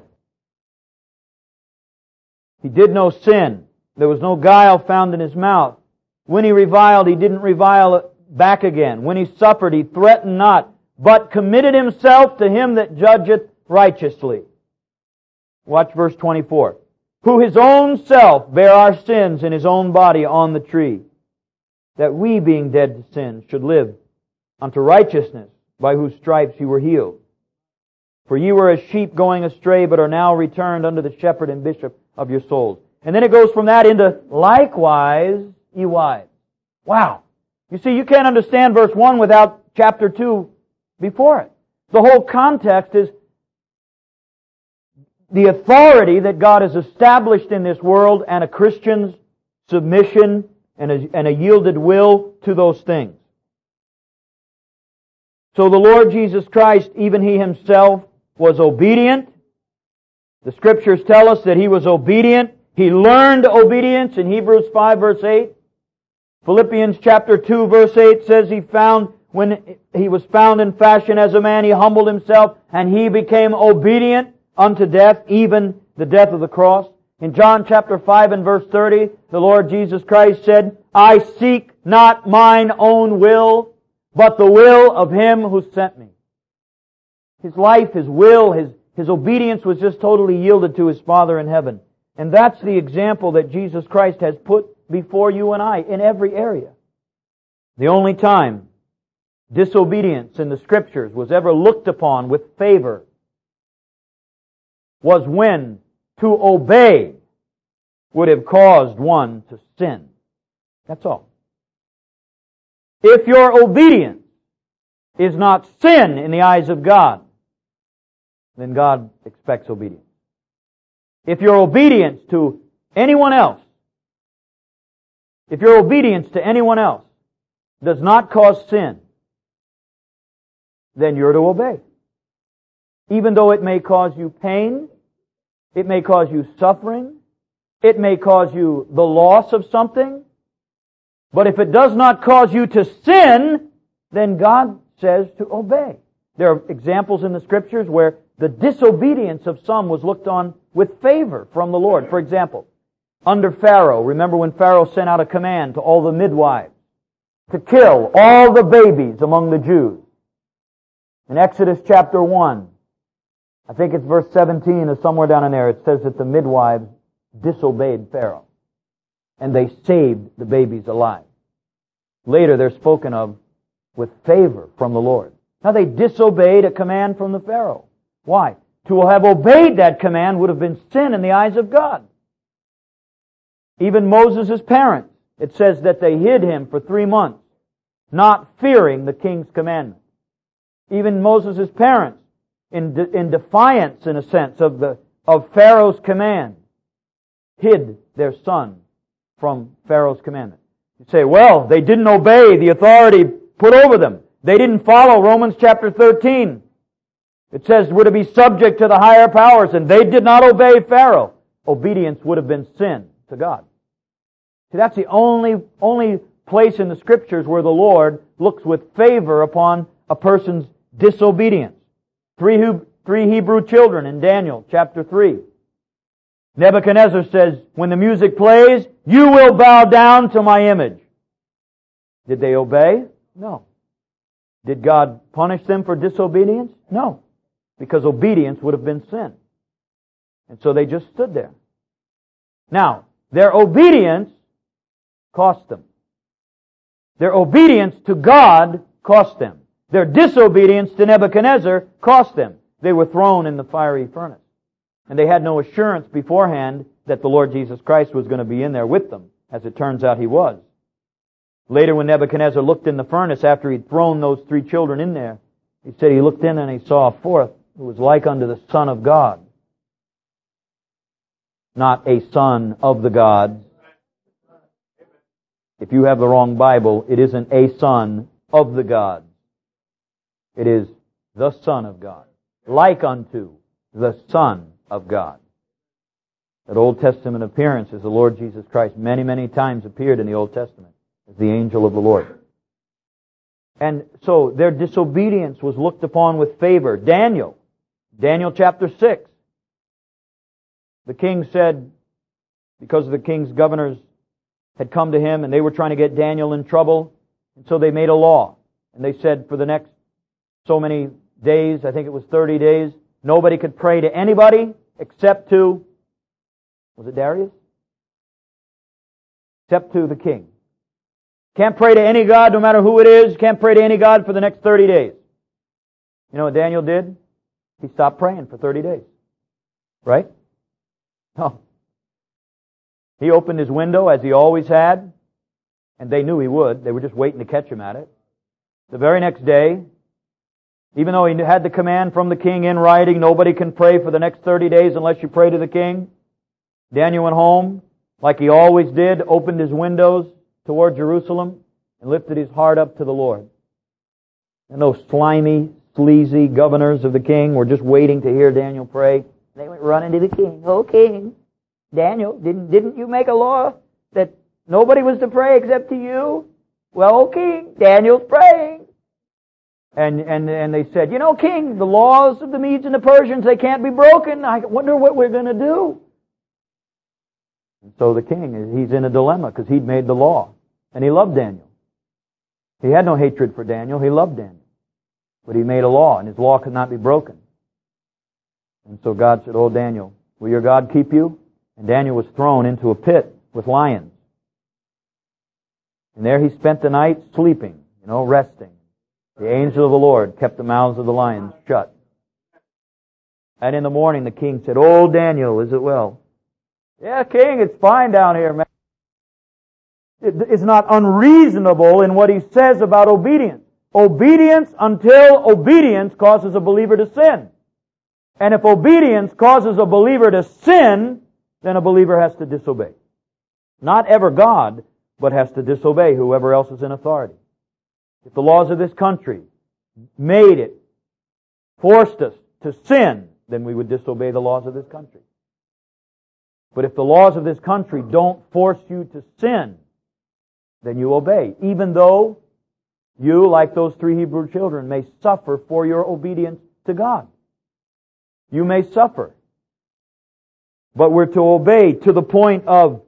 He did no sin. There was no guile found in His mouth. When He reviled, He didn't revile back again. When He suffered, He threatened not, but committed Himself to Him that judgeth righteously. Watch verse 24. Who His own self bare our sins in His own body on the tree, that we, being dead to sin, should live unto righteousness, by whose stripes ye were healed. For ye were as sheep going astray, but are now returned unto the shepherd and bishop of your souls. And then it goes from that into likewise ye wives. Wow. You see, you can't understand verse 1 without chapter 2 before it. The whole context is the authority that God has established in this world and a Christian's submission and a yielded will to those things. So the Lord Jesus Christ, even He Himself, was obedient. The Scriptures tell us that He was obedient. He learned obedience in Hebrews 5 verse 8. Philippians chapter 2 verse 8 says when He was found in fashion as a man, He humbled Himself and He became obedient unto death, even the death of the cross. In John chapter 5 and verse 30, the Lord Jesus Christ said, I seek not mine own will, but the will of Him who sent me. His life, His will, His obedience was just totally yielded to His Father in heaven. And that's the example that Jesus Christ has put before you and I in every area. The only time disobedience in the Scriptures was ever looked upon with favor was when to obey would have caused one to sin. That's all. If your obedience is not sin in the eyes of God, then God expects obedience. If your obedience to anyone else, if your obedience to anyone else does not cause sin, then you're to obey. Even though it may cause you pain, it may cause you suffering, it may cause you the loss of something, but if it does not cause you to sin, then God says to obey. There are examples in the Scriptures where the disobedience of some was looked on with favor from the Lord. For example, under Pharaoh, remember when Pharaoh sent out a command to all the midwives to kill all the babies among the Jews. In Exodus chapter 1, I think it's verse 17 or somewhere down in there, it says that the midwives disobeyed Pharaoh. And they saved the babies alive. Later they're spoken of with favor from the Lord. Now they disobeyed a command from the Pharaoh. Why? To have obeyed that command would have been sin in the eyes of God. Even Moses' parents, it says that they hid him for 3 months, not fearing the king's commandment. Even Moses' parents, in defiance, in a sense, of Pharaoh's command, hid their son from Pharaoh's commandment. You say, well, they didn't obey the authority put over them. They didn't follow Romans chapter 13. It says we're to be subject to the higher powers, and they did not obey Pharaoh. Obedience would have been sin to God. See, that's the only place in the Scriptures where the Lord looks with favor upon a person's disobedience. Three Hebrew children in Daniel chapter 3. Nebuchadnezzar says, when the music plays, you will bow down to my image. Did they obey? No. Did God punish them for disobedience? No. Because obedience would have been sin. And so they just stood there. Now, their obedience cost them. Their obedience to God cost them. Their disobedience to Nebuchadnezzar cost them. They were thrown in the fiery furnace. And they had no assurance beforehand that the Lord Jesus Christ was going to be in there with them. As it turns out, He was. Later, when Nebuchadnezzar looked in the furnace after he'd thrown those 3 children in there, he said he looked in and he saw a fourth who was like unto the Son of God. Not a son of the gods. If you have the wrong Bible, it isn't a son of the gods. It is the Son of God. Like unto the Son of God. That Old Testament appearance is the Lord Jesus Christ. Many, many times appeared in the Old Testament as the angel of the Lord. And so their disobedience was looked upon with favor. Daniel chapter 6. The king said, because the king's governors had come to him and they were trying to get Daniel in trouble, and so they made a law. And they said for the next so many days, I think it was 30 days, nobody could pray to anybody except to, was it Darius? Except to the king. Can't pray to any god, no matter who it is. Can't pray to any god for the next 30 days. You know what Daniel did? He stopped praying for 30 days. Right? No. He opened his window as he always had, and they knew he would. They were just waiting to catch him at it. The very next day, even though he had the command from the king in writing, nobody can pray for the next 30 days unless you pray to the king, Daniel went home, like he always did, opened his windows toward Jerusalem, and lifted his heart up to the Lord. And those slimy, sleazy governors of the king were just waiting to hear Daniel pray. They went running to the king. Oh, king, Daniel, didn't you make a law that nobody was to pray except to you? Well, king, Daniel's praying. And they said, you know, king, the laws of the Medes and the Persians, they can't be broken. I wonder what we're going to do. And so the king, he's in a dilemma because he'd made the law. And he loved Daniel. He had no hatred for Daniel. He loved Daniel. But he made a law, and his law could not be broken. And so God said, oh, Daniel, will your God keep you? And Daniel was thrown into a pit with lions. And there he spent the night sleeping, resting. The angel of the Lord kept the mouths of the lions shut. And in the morning the king said, "Oh, Daniel, is it well?" "Yeah, king, it's fine down here, man." It's not unreasonable in what he says about obedience. Obedience until obedience causes a believer to sin. And if obedience causes a believer to sin, then a believer has to disobey. Not ever God, but has to disobey whoever else is in authority. If the laws of this country made it, forced us to sin, then we would disobey the laws of this country. But if the laws of this country don't force you to sin, then you obey, even though you, like those 3 Hebrew children, may suffer for your obedience to God. You may suffer. But we're to obey to the point of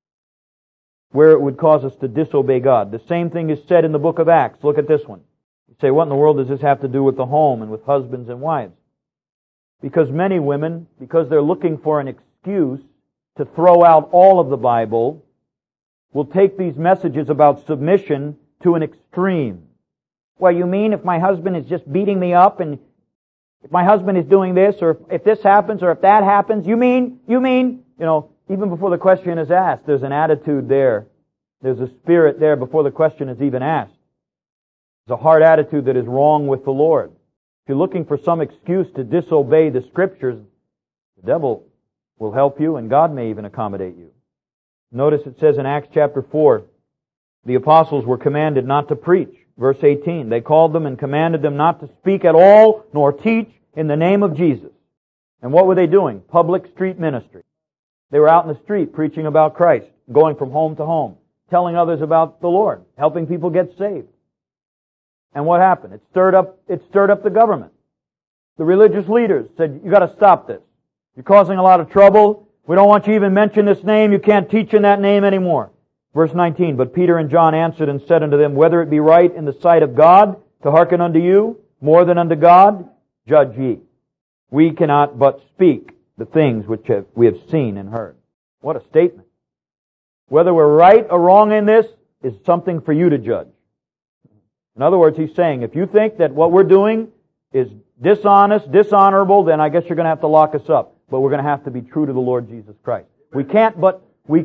where it would cause us to disobey God. The same thing is said in the book of Acts. Look at this one. You say, what in the world does this have to do with the home and with husbands and wives? Because many women, because they're looking for an excuse to throw out all of the Bible, will take these messages about submission to an extreme. Well, you mean if my husband is just beating me up, and if my husband is doing this, or if this happens, or if that happens, you mean, even before the question is asked, there's an attitude there. There's a spirit there before the question is even asked. There's a heart attitude that is wrong with the Lord. If you're looking for some excuse to disobey the Scriptures, the devil will help you, and God may even accommodate you. Notice it says in Acts chapter 4, the apostles were commanded not to preach. Verse 18, they called them and commanded them not to speak at all, nor teach in the name of Jesus. And what were they doing? Public street ministry. They were out in the street preaching about Christ, going from home to home, telling others about the Lord, helping people get saved. And what happened? It stirred up the government. The religious leaders said, "You got to stop this. You're causing a lot of trouble. We don't want you to even mention this name. You can't teach in that name anymore." Verse 19, but Peter and John answered and said unto them, whether it be right in the sight of God to hearken unto you more than unto God, judge ye. We cannot but speak the things which we have seen and heard. What a statement. Whether we're right or wrong in this is something for you to judge. In other words, he's saying, if you think that what we're doing is dishonest, dishonorable, then I guess you're going to have to lock us up. But we're going to have to be true to the Lord Jesus Christ. We cannot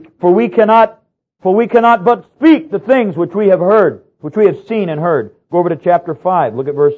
but speak the things which we have heard, which we have seen and heard. Go over to chapter 5. Look at verse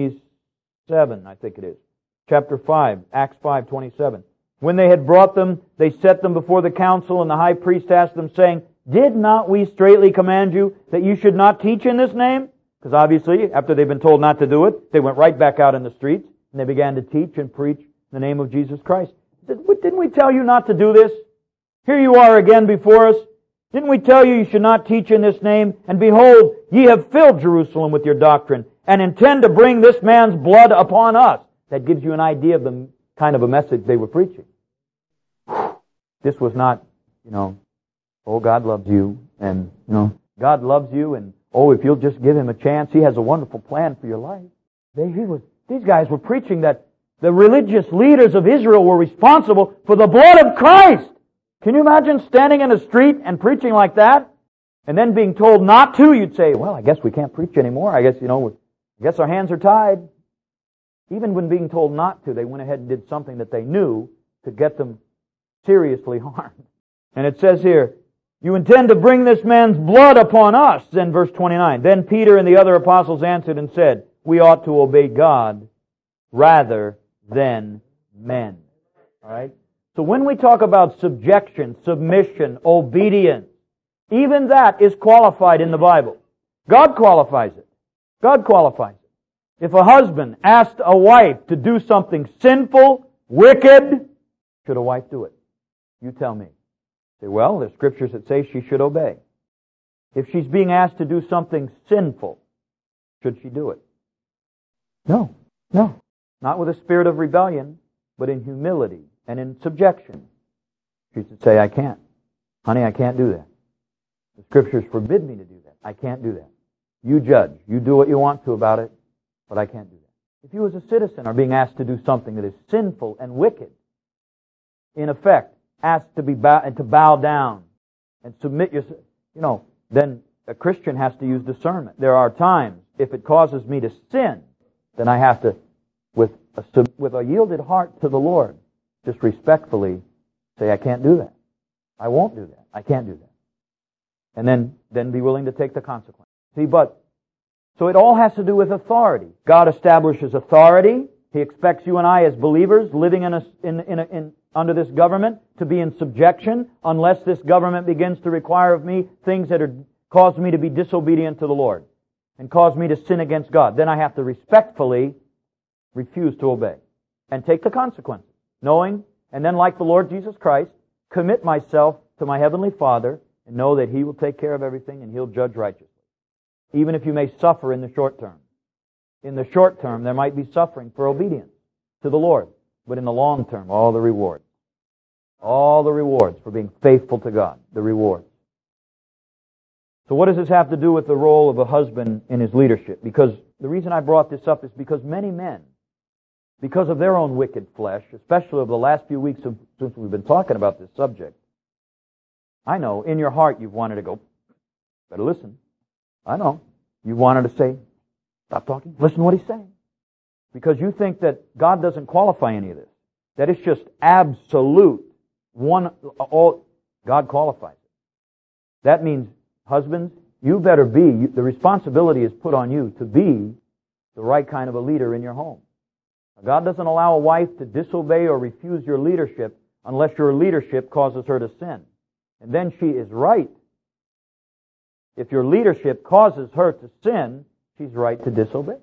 27, I think it is. Chapter 5, Acts 5:27. When they had brought them, they set them before the council, and the high priest asked them, saying, did not we straitly command you that you should not teach in this name? Because obviously, after they've been told not to do it, they went right back out in the streets, and they began to teach and preach in the name of Jesus Christ. Didn't we tell you not to do this? Here you are again before us. Didn't we tell you should not teach in this name? And behold, ye have filled Jerusalem with your doctrine, and intend to bring this man's blood upon us. That gives you an idea of the kind of a message they were preaching. This was not, oh, God loves you, and, God loves you, and, oh, if you'll just give Him a chance, He has a wonderful plan for your life. These guys were preaching that the religious leaders of Israel were responsible for the blood of Christ. Can you imagine standing in a street and preaching like that? And then being told not to, you'd say, well, I guess we can't preach anymore. I guess our hands are tied. Even when being told not to, they went ahead and did something that they knew to get them seriously harmed. And it says here, you intend to bring this man's blood upon us. Then verse 29, then Peter and the other apostles answered and said, we ought to obey God rather than men. All right? So when we talk about subjection, submission, obedience, even that is qualified in the Bible. God qualifies it. God qualifies it. If a husband asked a wife to do something sinful, wicked, should a wife do it? You tell me. Say, well, there's scriptures that say she should obey. If she's being asked to do something sinful, should she do it? No. Not with a spirit of rebellion, but in humility and in subjection. She should say, I can't. Honey, I can't do that. The scriptures forbid me to do that. I can't do that. You judge. You do what you want to about it, but I can't do that. If you as a citizen are being asked to do something that is sinful and wicked, in effect, asked to bow down and submit yourself, then A Christian has to use discernment. There are times, if it causes me to sin, then I have to, with a yielded heart to the Lord, just respectfully say, I can't do that. I won't do that. I can't do that. And then be willing to take the consequence. See, so it all has to do with authority. God establishes authority. He expects you and I as believers living under this government to be in subjection unless this government begins to require of me things that cause me to be disobedient to the Lord and cause me to sin against God. Then I have to respectfully refuse to obey and take the consequences, knowing, and then like the Lord Jesus Christ, commit myself to my Heavenly Father and know that He will take care of everything and He'll judge righteously. Even if you may suffer in the short term. In the short term, there might be suffering for obedience to the Lord. But in the long term, all the rewards. All the rewards for being faithful to God. The rewards. So what does this have to do with the role of a husband in his leadership? Because the reason I brought this up is because many men, because of their own wicked flesh, especially over the last few weeks since we've been talking about this subject, I know in your heart you've wanted to go, better listen. I know. You wanted to say, stop talking, listen to what he's saying. Because you think that God doesn't qualify any of this. That it's just absolute. God qualifies it. That means, husbands, you better be, the responsibility is put on you to be the right kind of a leader in your home. God doesn't allow a wife to disobey or refuse your leadership unless your leadership causes her to sin. And then she is right. If your leadership causes her to sin, she's right to disobey.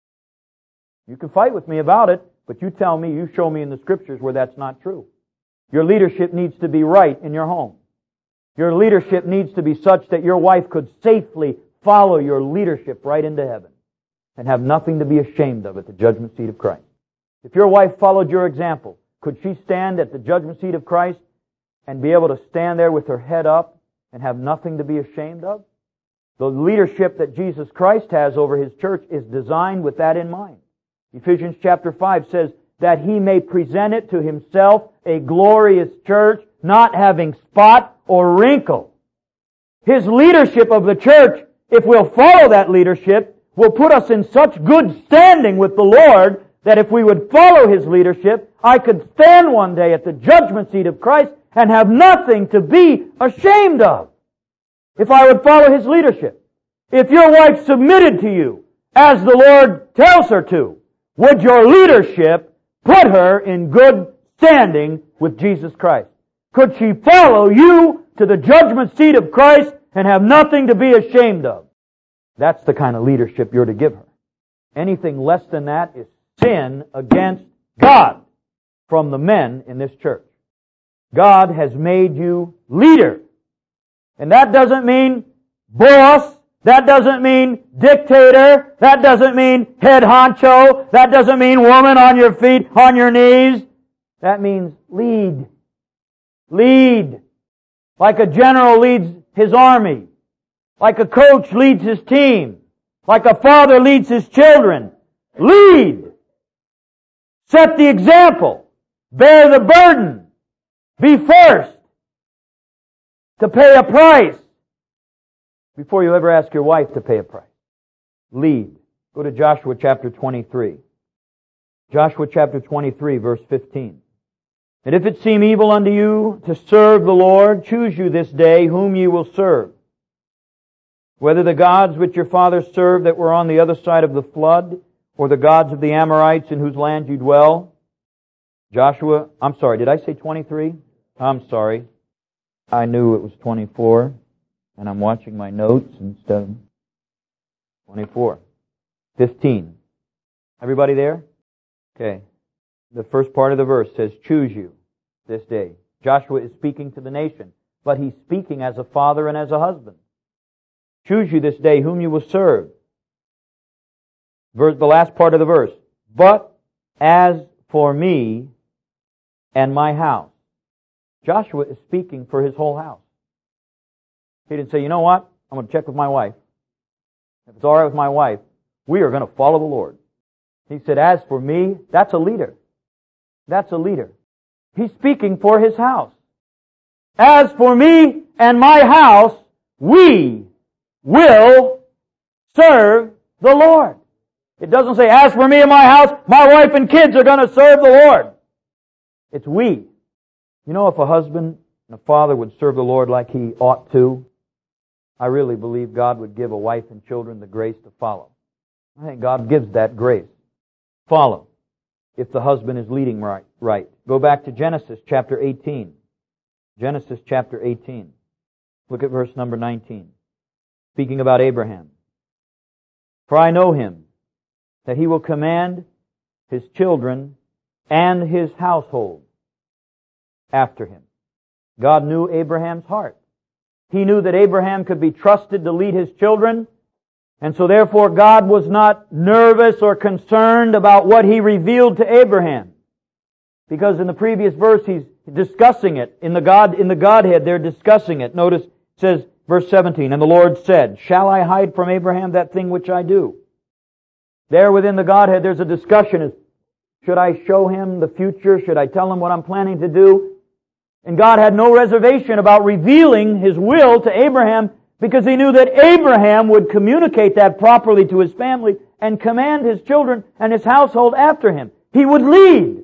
You can fight with me about it, but you tell me, you show me in the Scriptures where that's not true. Your leadership needs to be right in your home. Your leadership needs to be such that your wife could safely follow your leadership right into heaven and have nothing to be ashamed of at the judgment seat of Christ. If your wife followed your example, could she stand at the judgment seat of Christ and be able to stand there with her head up and have nothing to be ashamed of? The leadership that Jesus Christ has over His church is designed with that in mind. Ephesians chapter 5 says that He may present it to Himself a glorious church, not having spot or wrinkle. His leadership of the church, if we'll follow that leadership, will put us in such good standing with the Lord that if we would follow His leadership, I could stand one day at the judgment seat of Christ and have nothing to be ashamed of. If I would follow His leadership. If your wife submitted to you as the Lord tells her to, would your leadership put her in good standing with Jesus Christ? Could she follow you to the judgment seat of Christ and have nothing to be ashamed of? That's the kind of leadership you're to give her. Anything less than that is sin against God from the men in this church. God has made you leader. And that doesn't mean boss. That doesn't mean dictator. That doesn't mean head honcho. That doesn't mean woman on your feet, on your knees. That means lead. Lead. Like a general leads his army. Like a coach leads his team. Like a father leads his children. Lead. Set the example. Bear the burden. Be first. To pay a price. Before you ever ask your wife to pay a price. Lead. Go to Joshua chapter 23. Joshua chapter 23, verse 15. And if it seem evil unto you to serve the Lord, choose you this day whom ye will serve. Whether the gods which your fathers served that were on the other side of the flood, or the gods of the Amorites in whose land you dwell. Joshua, I'm sorry, did I say 23? I'm sorry. I knew it was 24. And I'm watching my notes instead of 24. 15. Everybody there? Okay. The first part of the verse says, choose you this day. Joshua is speaking to the nation, but he's speaking as a father and as a husband. Choose you this day whom you will serve. The last part of the verse. But as for me and my house. Joshua is speaking for his whole house. He didn't say, you know what? I'm going to check with my wife. If it's all right with my wife, we are going to follow the Lord. He said, as for me, that's a leader. That's a leader. He's speaking for his house. As for me and my house, we will serve the Lord. It doesn't say, as for me and my house, my wife and kids are going to serve the Lord. It's we. You know, if a husband and a father would serve the Lord like he ought to, I really believe God would give a wife and children the grace to follow. I think God gives that grace. Follow. If the husband is leading right. Go back to Genesis chapter 18. Genesis chapter 18. Look at verse number 19. Speaking about Abraham. For I know him, that he will command his children and his household after him. God knew Abraham's heart. He knew that Abraham could be trusted to lead his children, and so therefore God was not nervous or concerned about what He revealed to Abraham. Because in the previous verse He's discussing it. In the Godhead they're discussing it. Notice it says, verse 17, and the Lord said, shall I hide from Abraham that thing which I do? There within the Godhead there's a discussion. Should I show him the future? Should I tell him what I'm planning to do? And God had no reservation about revealing His will to Abraham because He knew that Abraham would communicate that properly to his family and command his children and his household after him. He would lead.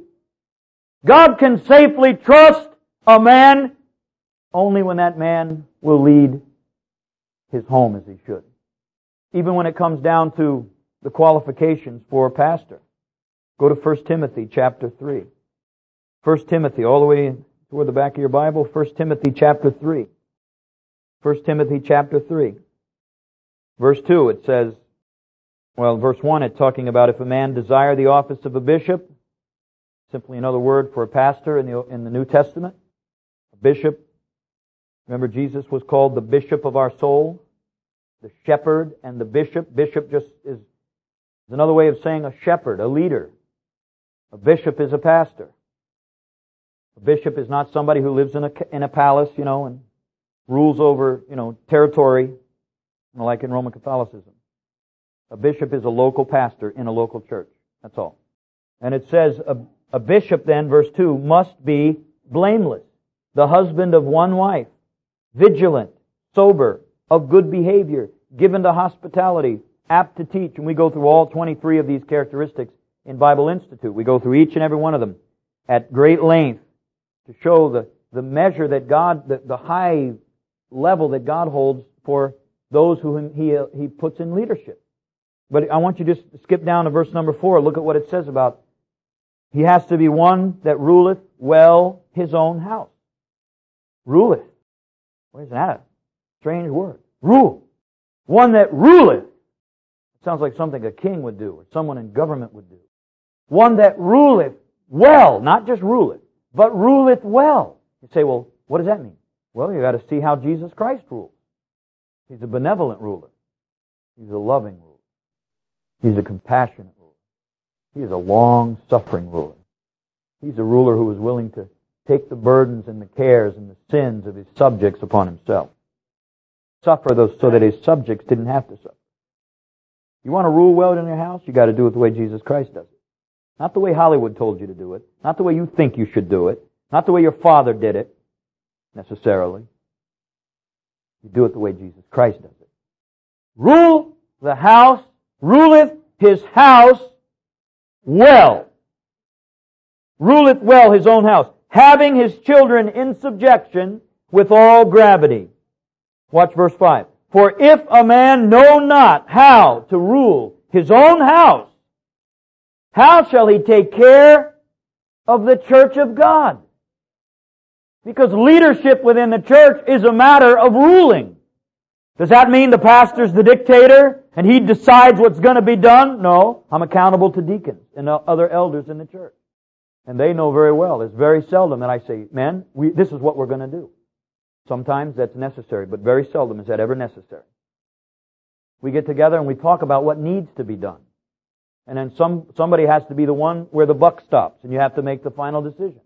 God can safely trust a man only when that man will lead his home as he should. Even when it comes down to the qualifications for a pastor. Go to 1 Timothy chapter 3. 1 Timothy, all the way toward the back of your Bible, 1 Timothy chapter 3. 1 Timothy chapter 3. Verse 2, it says, verse 1, it's talking about if a man desire the office of a bishop, simply another word for a pastor in the New Testament. A bishop. Remember, Jesus was called the bishop of our soul. The shepherd and the bishop. Bishop just is another way of saying a shepherd, a leader. A bishop is a pastor. A bishop is not somebody who lives in a palace, and rules over, territory, like in Roman Catholicism. A bishop is a local pastor in a local church. That's all. And it says a bishop then, verse 2, must be blameless, the husband of one wife, vigilant, sober, of good behavior, given to hospitality, apt to teach. And we go through all 23 of these characteristics in Bible Institute. We go through each and every one of them at great length to show the measure that God, the high level that God holds for those whom He puts in leadership. But I want you to just skip down to verse number 4. Look at what it says about he has to be one that ruleth well his own house. Ruleth. Where's that? Strange word. Rule. One that ruleth. It sounds like something a king would do or someone in government would do. One that ruleth well, not just ruleth, but ruleth well. You say, well, what does that mean? Well, you got to see how Jesus Christ rules. He's a benevolent ruler. He's a loving ruler. He's a compassionate ruler. He is a long-suffering ruler. He's a ruler who is willing to take the burdens and the cares and the sins of his subjects upon himself. Suffer those so that his subjects didn't have to suffer. You want to rule well in your house? You got to do it the way Jesus Christ does it. Not the way Hollywood told you to do it. Not the way you think you should do it. Not the way your father did it, necessarily. You do it the way Jesus Christ does it. Rule the house, ruleth his house well. Ruleth well his own house, having his children in subjection with all gravity. Watch verse 5. For if a man know not how to rule his own house, how shall he take care of the church of God? Because leadership within the church is a matter of ruling. Does that mean the pastor's the dictator and he decides what's going to be done? No. I'm accountable to deacons and other elders in the church. And they know very well. It's very seldom that I say, men, this is what we're going to do. Sometimes that's necessary, but very seldom is that ever necessary. We get together and we talk about what needs to be done. And then somebody has to be the one where the buck stops, and you have to make the final decision.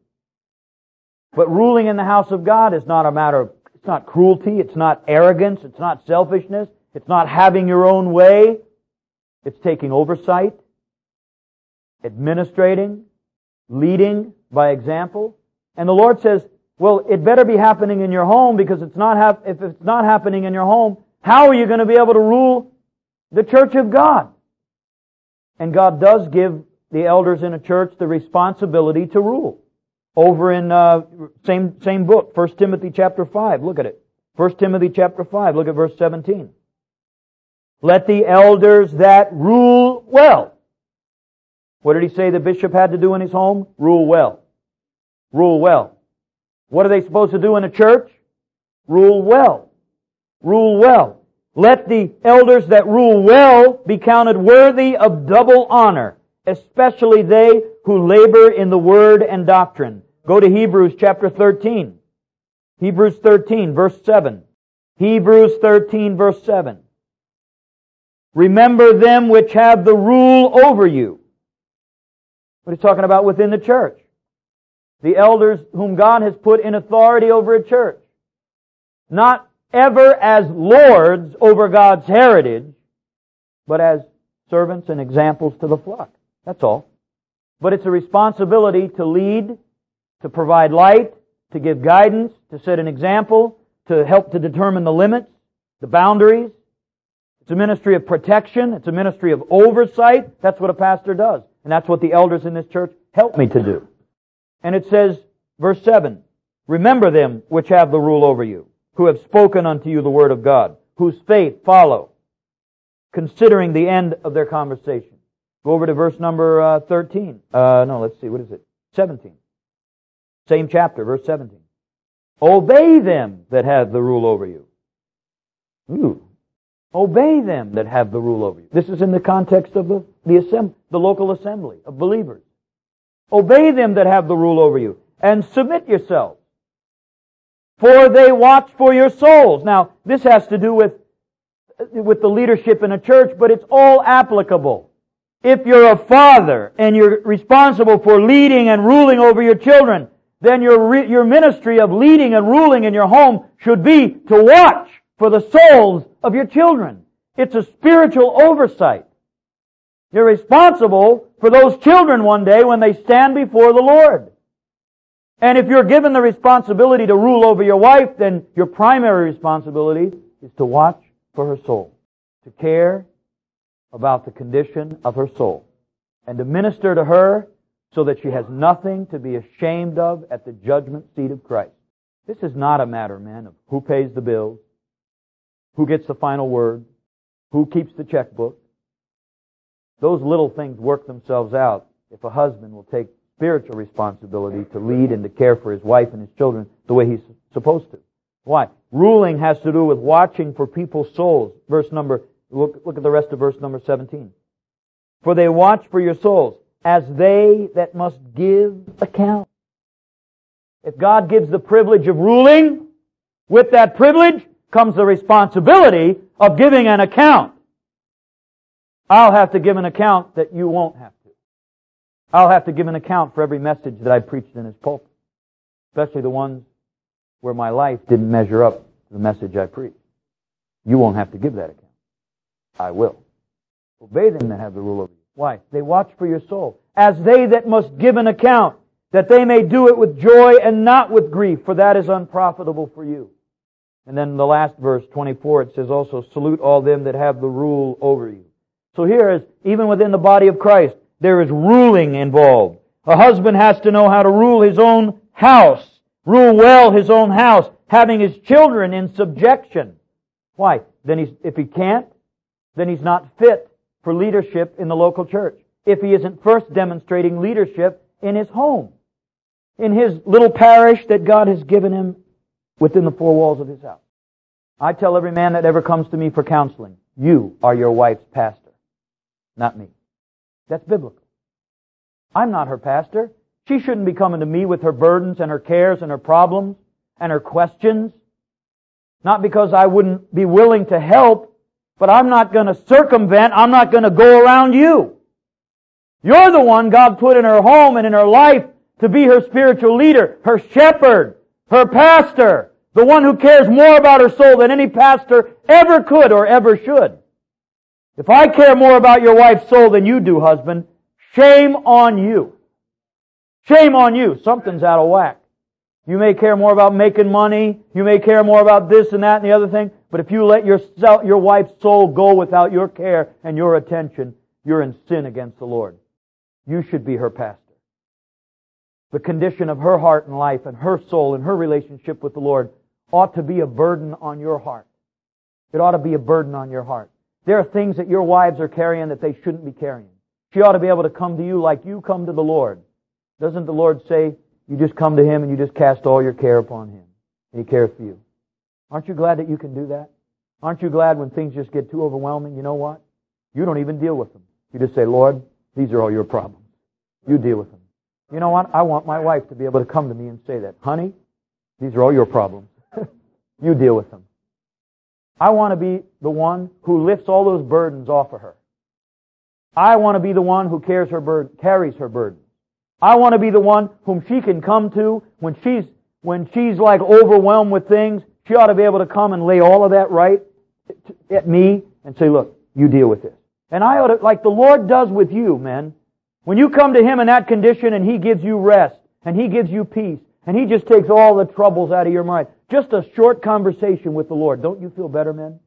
But ruling in the house of God is not a matter of, it's not cruelty, it's not arrogance, it's not selfishness, it's not having your own way. It's taking oversight, administrating, leading by example. And the Lord says, well, it better be happening in your home, because if it's not happening in your home, how are you going to be able to rule the church of God? And God does give the elders in a church the responsibility to rule. Over in same book, 1 Timothy chapter 5. Look at it. 1 Timothy chapter 5. Look at verse 17. Let the elders that rule well. What did he say the bishop had to do in his home? Rule well. Rule well. What are they supposed to do in a church? Rule well. Rule well. Let the elders that rule well be counted worthy of double honor, especially they who labor in the word and doctrine. Go to Hebrews chapter 13. Hebrews 13, verse 7. Hebrews 13, verse 7. Remember them which have the rule over you. What he's talking about within the church. The elders whom God has put in authority over a church. Not ever as lords over God's heritage, but as servants and examples to the flock. That's all. But it's a responsibility to lead, to provide light, to give guidance, to set an example, to help to determine the limits, the boundaries. It's a ministry of protection. It's a ministry of oversight. That's what a pastor does. And that's what the elders in this church help me to do. And it says, verse 7, remember them which have the rule over you, who have spoken unto you the word of God, whose faith follow, considering the end of their conversation. Go over to verse number 13. Let's see, what is it? 17. Same chapter, verse 17. Obey them that have the rule over you. Ooh. Obey them that have the rule over you. This is in the context of the local assembly of believers. Obey them that have the rule over you, and submit yourselves. For they watch for your souls. Now, this has to do with the leadership in a church, but it's all applicable. If you're a father and you're responsible for leading and ruling over your children, then your ministry of leading and ruling in your home should be to watch for the souls of your children. It's a spiritual oversight. You're responsible for those children one day when they stand before the Lord. And if you're given the responsibility to rule over your wife, then your primary responsibility is to watch for her soul, to care about the condition of her soul, and to minister to her so that she has nothing to be ashamed of at the judgment seat of Christ. This is not a matter, man, of who pays the bills, who gets the final word, who keeps the checkbook. Those little things work themselves out if a husband will take spiritual responsibility to lead and to care for his wife and his children the way he's supposed to. Why? Ruling has to do with watching for people's souls. Look at the rest of verse number 17. For they watch for your souls, as they that must give account. If God gives the privilege of ruling, with that privilege comes the responsibility of giving an account. I'll have to give an account that you won't have to. I'll have to give an account for every message that I preached in His pulpit, especially the ones where my life didn't measure up to the message I preached. You won't have to give that account. I will. Obey them that have the rule over you. Why? They watch for your soul, as they that must give an account, that they may do it with joy and not with grief, for that is unprofitable for you. And then the last verse, 24, it says also, salute all them that have the rule over you. So here is, even within the body of Christ, there is ruling involved. A husband has to know how to rule his own house, rule well his own house, having his children in subjection. Why? Then if he can't, then he's not fit for leadership in the local church. If he isn't first demonstrating leadership in his home, in his little parish that God has given him within the four walls of his house. I tell every man that ever comes to me for counseling, you are your wife's pastor, not me. That's biblical. I'm not her pastor. She shouldn't be coming to me with her burdens and her cares and her problems and her questions. Not because I wouldn't be willing to help, but I'm not going to circumvent, I'm not going to go around you. You're the one God put in her home and in her life to be her spiritual leader, her shepherd, her pastor, the one who cares more about her soul than any pastor ever could or ever should. If I care more about your wife's soul than you do, husband, shame on you. Shame on you. Something's out of whack. You may care more about making money. You may care more about this and that and the other thing. But if you let your wife's soul go without your care and your attention, you're in sin against the Lord. You should be her pastor. The condition of her heart and life and her soul and her relationship with the Lord ought to be a burden on your heart. It ought to be a burden on your heart. There are things that your wives are carrying that they shouldn't be carrying. She ought to be able to come to you like you come to the Lord. Doesn't the Lord say, you just come to Him and you just cast all your care upon Him, and He cares for you? Aren't you glad that you can do that? Aren't you glad when things just get too overwhelming? You know what? You don't even deal with them. You just say, Lord, these are all your problems. You deal with them. You know what? I want my wife to be able to come to me and say that. Honey, these are all your problems. You deal with them. I want to be the one who lifts all those burdens off of her. I want to be the one who carries her burden. I want to be the one whom she can come to when she's like overwhelmed with things. She ought to be able to come and lay all of that right at me and say, look, you deal with this. And I ought to, like the Lord does with you, men. When you come to Him in that condition and He gives you rest and He gives you peace and He just takes all the troubles out of your mind. Just a short conversation with the Lord. Don't you feel better, men?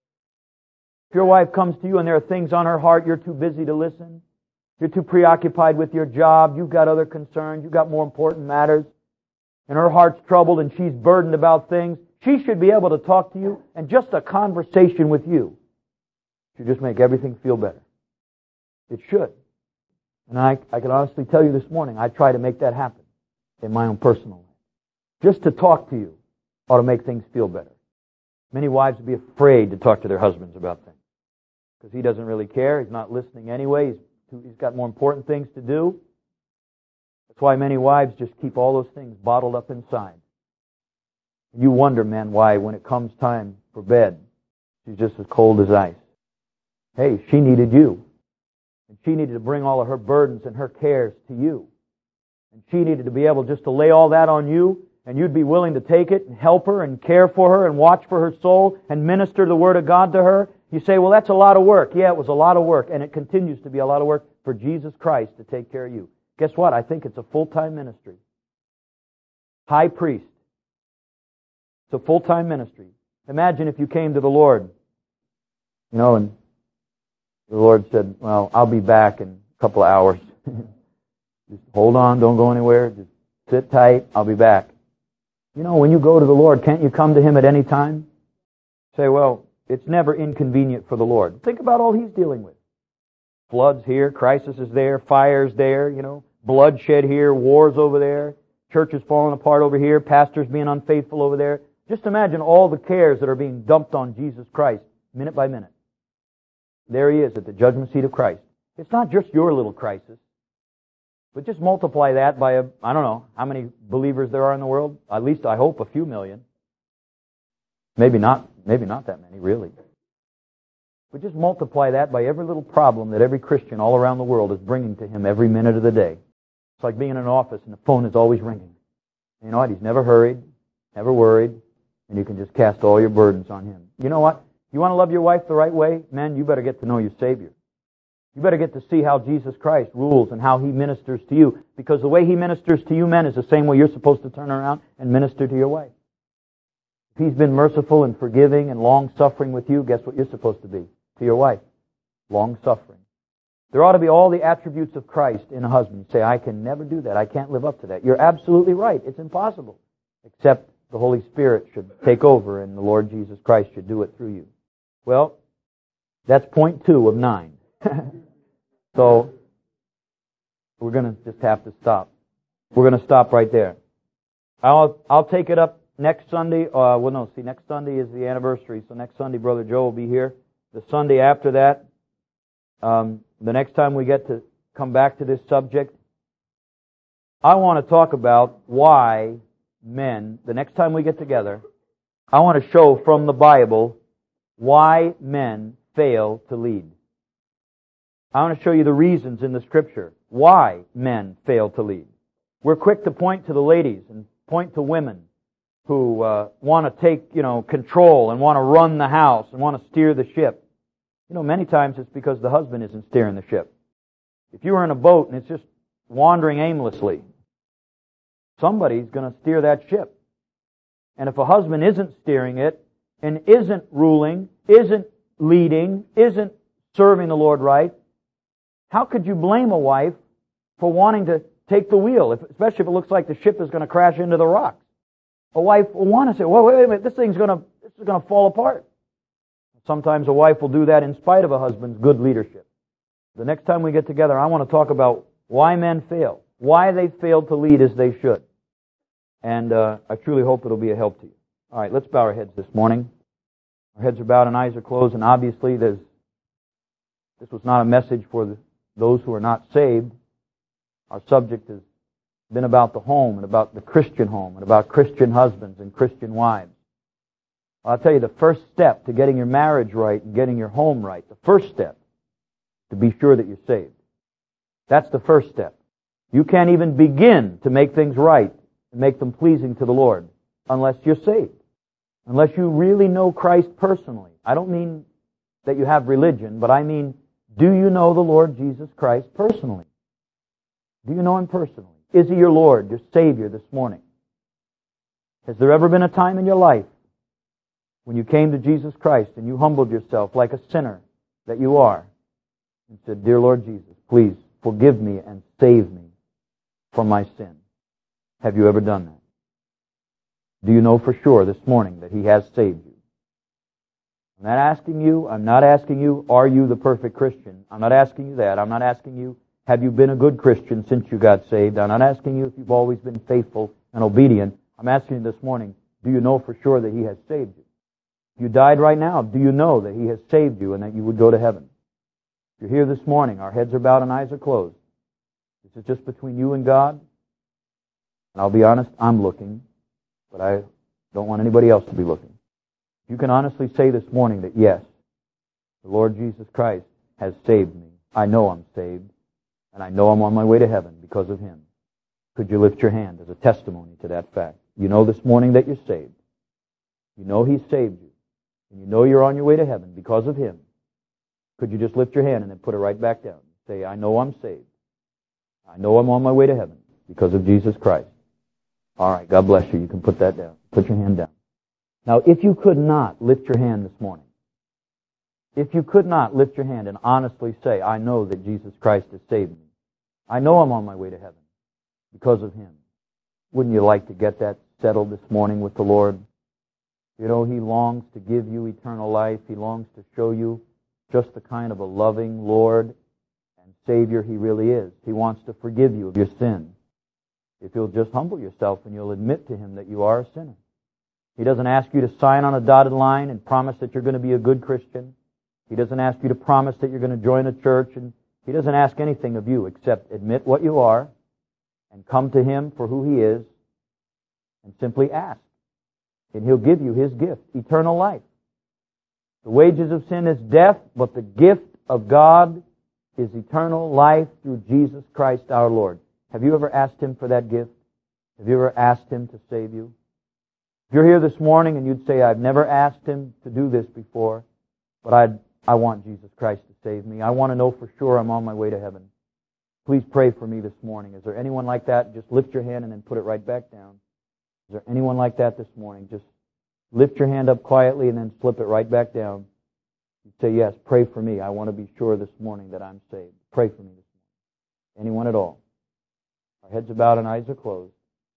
If your wife comes to you and there are things on her heart, you're too busy to listen. You're too preoccupied with your job. You've got other concerns. You've got more important matters. And her heart's troubled and she's burdened about things. She should be able to talk to you, and just a conversation with you should just make everything feel better. It should. And I can honestly tell you this morning, I try to make that happen in my own personal life. Just to talk to you ought to make things feel better. Many wives would be afraid to talk to their husbands about things because he doesn't really care. He's not listening anyway. He's got more important things to do. That's why many wives just keep all those things bottled up inside. You wonder, men, why when it comes time for bed, she's just as cold as ice. Hey, she needed you. And she needed to bring all of her burdens and her cares to you. And she needed to be able just to lay all that on you, and you'd be willing to take it and help her and care for her and watch for her soul and minister the Word of God to her. You say, well, that's a lot of work. Yeah, it was a lot of work, and it continues to be a lot of work for Jesus Christ to take care of you. Guess what? I think it's a full-time ministry. High priest. It's a full-time ministry. Imagine if you came to the Lord, and the Lord said, well, I'll be back in a couple of hours. Just hold on, don't go anywhere. Just sit tight, I'll be back. When you go to the Lord, can't you come to Him at any time? Say, well, it's never inconvenient for the Lord. Think about all He's dealing with. Floods here, crisis is there, fires there, bloodshed here, wars over there, churches falling apart over here, pastors being unfaithful over there. Just imagine all the cares that are being dumped on Jesus Christ, minute by minute. There He is at the judgment seat of Christ. It's not just your little crisis. But just multiply that by I don't know how many believers there are in the world. At least I hope a few million. Maybe not that many, really. But just multiply that by every little problem that every Christian all around the world is bringing to him every minute of the day. It's like being in an office and the phone is always ringing. You know what? He's never hurried, never worried, and you can just cast all your burdens on Him. You know what? You want to love your wife the right way? Men, you better get to know your Savior. You better get to see how Jesus Christ rules and how He ministers to you. Because the way He ministers to you, men, is the same way you're supposed to turn around and minister to your wife. If He's been merciful and forgiving and long-suffering with you, guess what you're supposed to be to your wife? Long-suffering. There ought to be all the attributes of Christ in a husband. You say, I can never do that. I can't live up to that. You're absolutely right. It's impossible. Except the Holy Spirit should take over and the Lord Jesus Christ should do it through you. Well, that's point 2 of 9. So, we're going to just have to stop. We're going to stop right there. I'll take it up next Sunday. Next Sunday is the anniversary, so next Sunday Brother Joe will be here. The Sunday after that, the next time we get to come back to this subject, I want to talk about why men, the next time we get together, I want to show from the Bible why men fail to lead. I want to show you the reasons in the Scripture why men fail to lead. We're quick to point to the ladies and point to women who want to take, control and want to run the house and want to steer the ship. Many times it's because the husband isn't steering the ship. If you were in a boat and it's just wandering aimlessly, somebody's going to steer that ship. And if a husband isn't steering it and isn't ruling, isn't leading, isn't serving the Lord right, how could you blame a wife for wanting to take the wheel, especially if it looks like the ship is going to crash into the rocks? A wife will want to say, well, wait a minute, this is going to fall apart. Sometimes a wife will do that in spite of a husband's good leadership. The next time we get together, I want to talk about why men fail, why they fail to lead as they should. And I truly hope it'll be a help to you. All right, let's bow our heads this morning. Our heads are bowed and eyes are closed, and obviously this was not a message for those who are not saved. Our subject has been about the home and about the Christian home and about Christian husbands and Christian wives. I'll tell you, the first step to getting your marriage right and getting your home right, the first step, to be sure that you're saved. That's the first step. You can't even begin to make things right and make them pleasing to the Lord unless you're saved. Unless you really know Christ personally. I don't mean that you have religion, but I mean, do you know the Lord Jesus Christ personally? Do you know Him personally? Is He your Lord, your Savior this morning? Has there ever been a time in your life when you came to Jesus Christ and you humbled yourself like a sinner that you are and said, Dear Lord Jesus, please forgive me and save me from my sin? Have you ever done that? Do you know for sure this morning that He has saved you? I'm not asking you, are you the perfect Christian? I'm not asking you that. I'm not asking you, have you been a good Christian since you got saved? I'm not asking you if you've always been faithful and obedient. I'm asking you this morning, do you know for sure that He has saved you? If you died right now, do you know that He has saved you and that you would go to heaven? If you're here this morning, our heads are bowed and eyes are closed. This is just between you and God. And I'll be honest, I'm looking, but I don't want anybody else to be looking. You can honestly say this morning that yes, the Lord Jesus Christ has saved me. I know I'm saved, and I know I'm on my way to heaven because of Him. Could you lift your hand as a testimony to that fact? You know this morning that you're saved. You know He's saved you, and you know you're on your way to heaven because of Him. Could you just lift your hand and then put it right back down? Say, I know I'm saved. I know I'm on my way to heaven because of Jesus Christ. All right, God bless you. You can put that down. Put your hand down. Now, if you could not lift your hand this morning, if you could not lift your hand and honestly say, I know that Jesus Christ has saved me. I know I'm on my way to heaven because of Him. Wouldn't you like to get that settled this morning with the Lord? You know, He longs to give you eternal life. He longs to show you just the kind of a loving Lord and Savior He really is. He wants to forgive you of your sin. If you'll just humble yourself and you'll admit to Him that you are a sinner. He doesn't ask you to sign on a dotted line and promise that you're going to be a good Christian. He doesn't ask you to promise that you're going to join a church. And He doesn't ask anything of you except admit what you are and come to Him for who He is and simply ask. And He'll give you His gift, eternal life. The wages of sin is death, but the gift of God is eternal life through Jesus Christ our Lord. Have you ever asked Him for that gift? Have you ever asked Him to save you? If you're here this morning and you'd say, I've never asked Him to do this before, but I want Jesus Christ to save me. I want to know for sure I'm on my way to heaven. Please pray for me this morning. Is there anyone like that? Just lift your hand and then put it right back down. Is there anyone like that this morning? Just lift your hand up quietly and then slip it right back down. You say, yes, pray for me. I want to be sure this morning that I'm saved. Pray for me this morning. Anyone at all? Our heads are bowed and eyes are closed.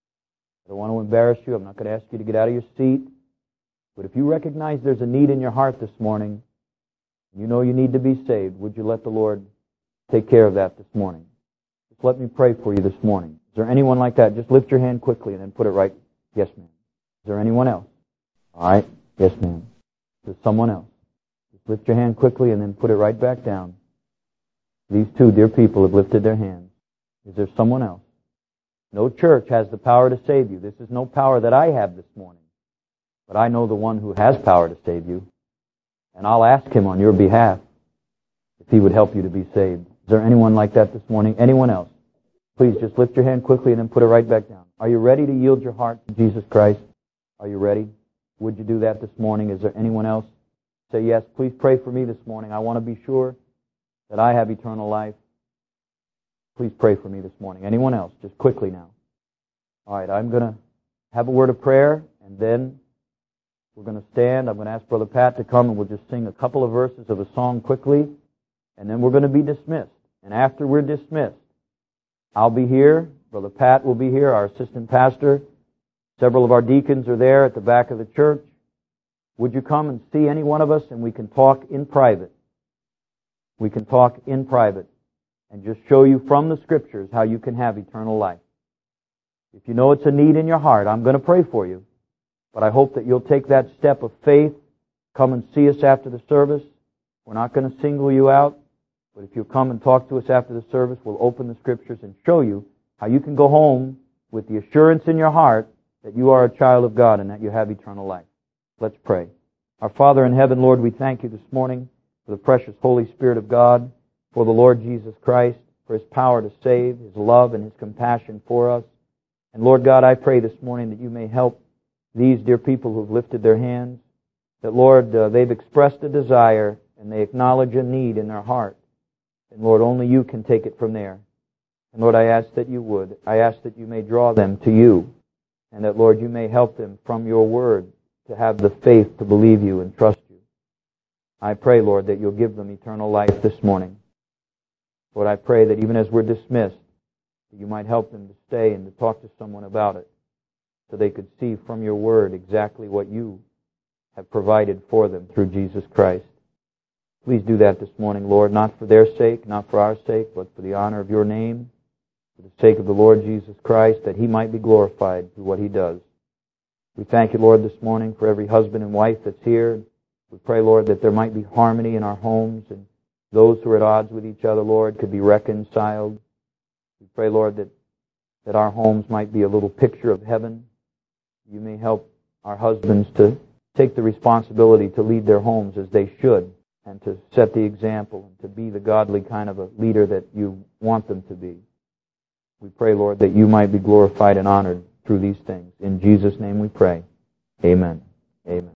I don't want to embarrass you. I'm not going to ask you to get out of your seat. But if you recognize there's a need in your heart this morning, you know you need to be saved, would you let the Lord take care of that this morning? Just let me pray for you this morning. Is there anyone like that? Just lift your hand quickly and then put it right. Yes, ma'am. Is there anyone else? All right. Yes, ma'am. Is there someone else? Just lift your hand quickly and then put it right back down. These two dear people have lifted their hands. Is there someone else? No church has the power to save you. This is no power that I have this morning. But I know the one who has power to save you. And I'll ask Him on your behalf if He would help you to be saved. Is there anyone like that this morning? Anyone else? Please just lift your hand quickly and then put it right back down. Are you ready to yield your heart to Jesus Christ? Are you ready? Would you do that this morning? Is there anyone else? Say, yes, please pray for me this morning. I want to be sure that I have eternal life. Please pray for me this morning. Anyone else? Just quickly now. All right, I'm going to have a word of prayer, and then We're going to stand. I'm going to ask Brother Pat to come, and we'll just sing a couple of verses of a song quickly, and then we're going to be dismissed. And after we're dismissed, I'll be here. Brother Pat will be here, our assistant pastor. Several of our deacons are there at the back of the church. Would you come and see any one of us, and we can talk in private. We can talk in private and just show you from the Scriptures how you can have eternal life. If you know it's a need in your heart, I'm going to pray for you. But I hope that you'll take that step of faith. Come and see us after the service. We're not going to single you out. But if you'll come and talk to us after the service, we'll open the Scriptures and show you how you can go home with the assurance in your heart that you are a child of God and that you have eternal life. Let's pray. Our Father in heaven, Lord, we thank you this morning for the precious Holy Spirit of God, for the Lord Jesus Christ, for His power to save, His love and His compassion for us. And Lord God, I pray this morning that you may help these dear people who have lifted their hands, that Lord, they've expressed a desire and they acknowledge a need in their heart. And Lord, only you can take it from there. And Lord, I ask that you would. I ask that you may draw them to you, and that Lord, you may help them from your word to have the faith to believe you and trust you. I pray, Lord, that you'll give them eternal life this morning. Lord, I pray that even as we're dismissed, that you might help them to stay and to talk to someone about it, so they could see from your word exactly what you have provided for them through Jesus Christ. Please do that this morning, Lord, not for their sake, not for our sake, but for the honor of your name, for the sake of the Lord Jesus Christ, that He might be glorified through what He does. We thank you, Lord, this morning for every husband and wife that's here. We pray, Lord, that there might be harmony in our homes, and those who are at odds with each other, Lord, could be reconciled. We pray, Lord, that our homes might be a little picture of heaven. You may help our husbands to take the responsibility to lead their homes as they should, and to set the example, and to be the godly kind of a leader that you want them to be. We pray, Lord, that you might be glorified and honored through these things. In Jesus' name we pray. Amen. Amen.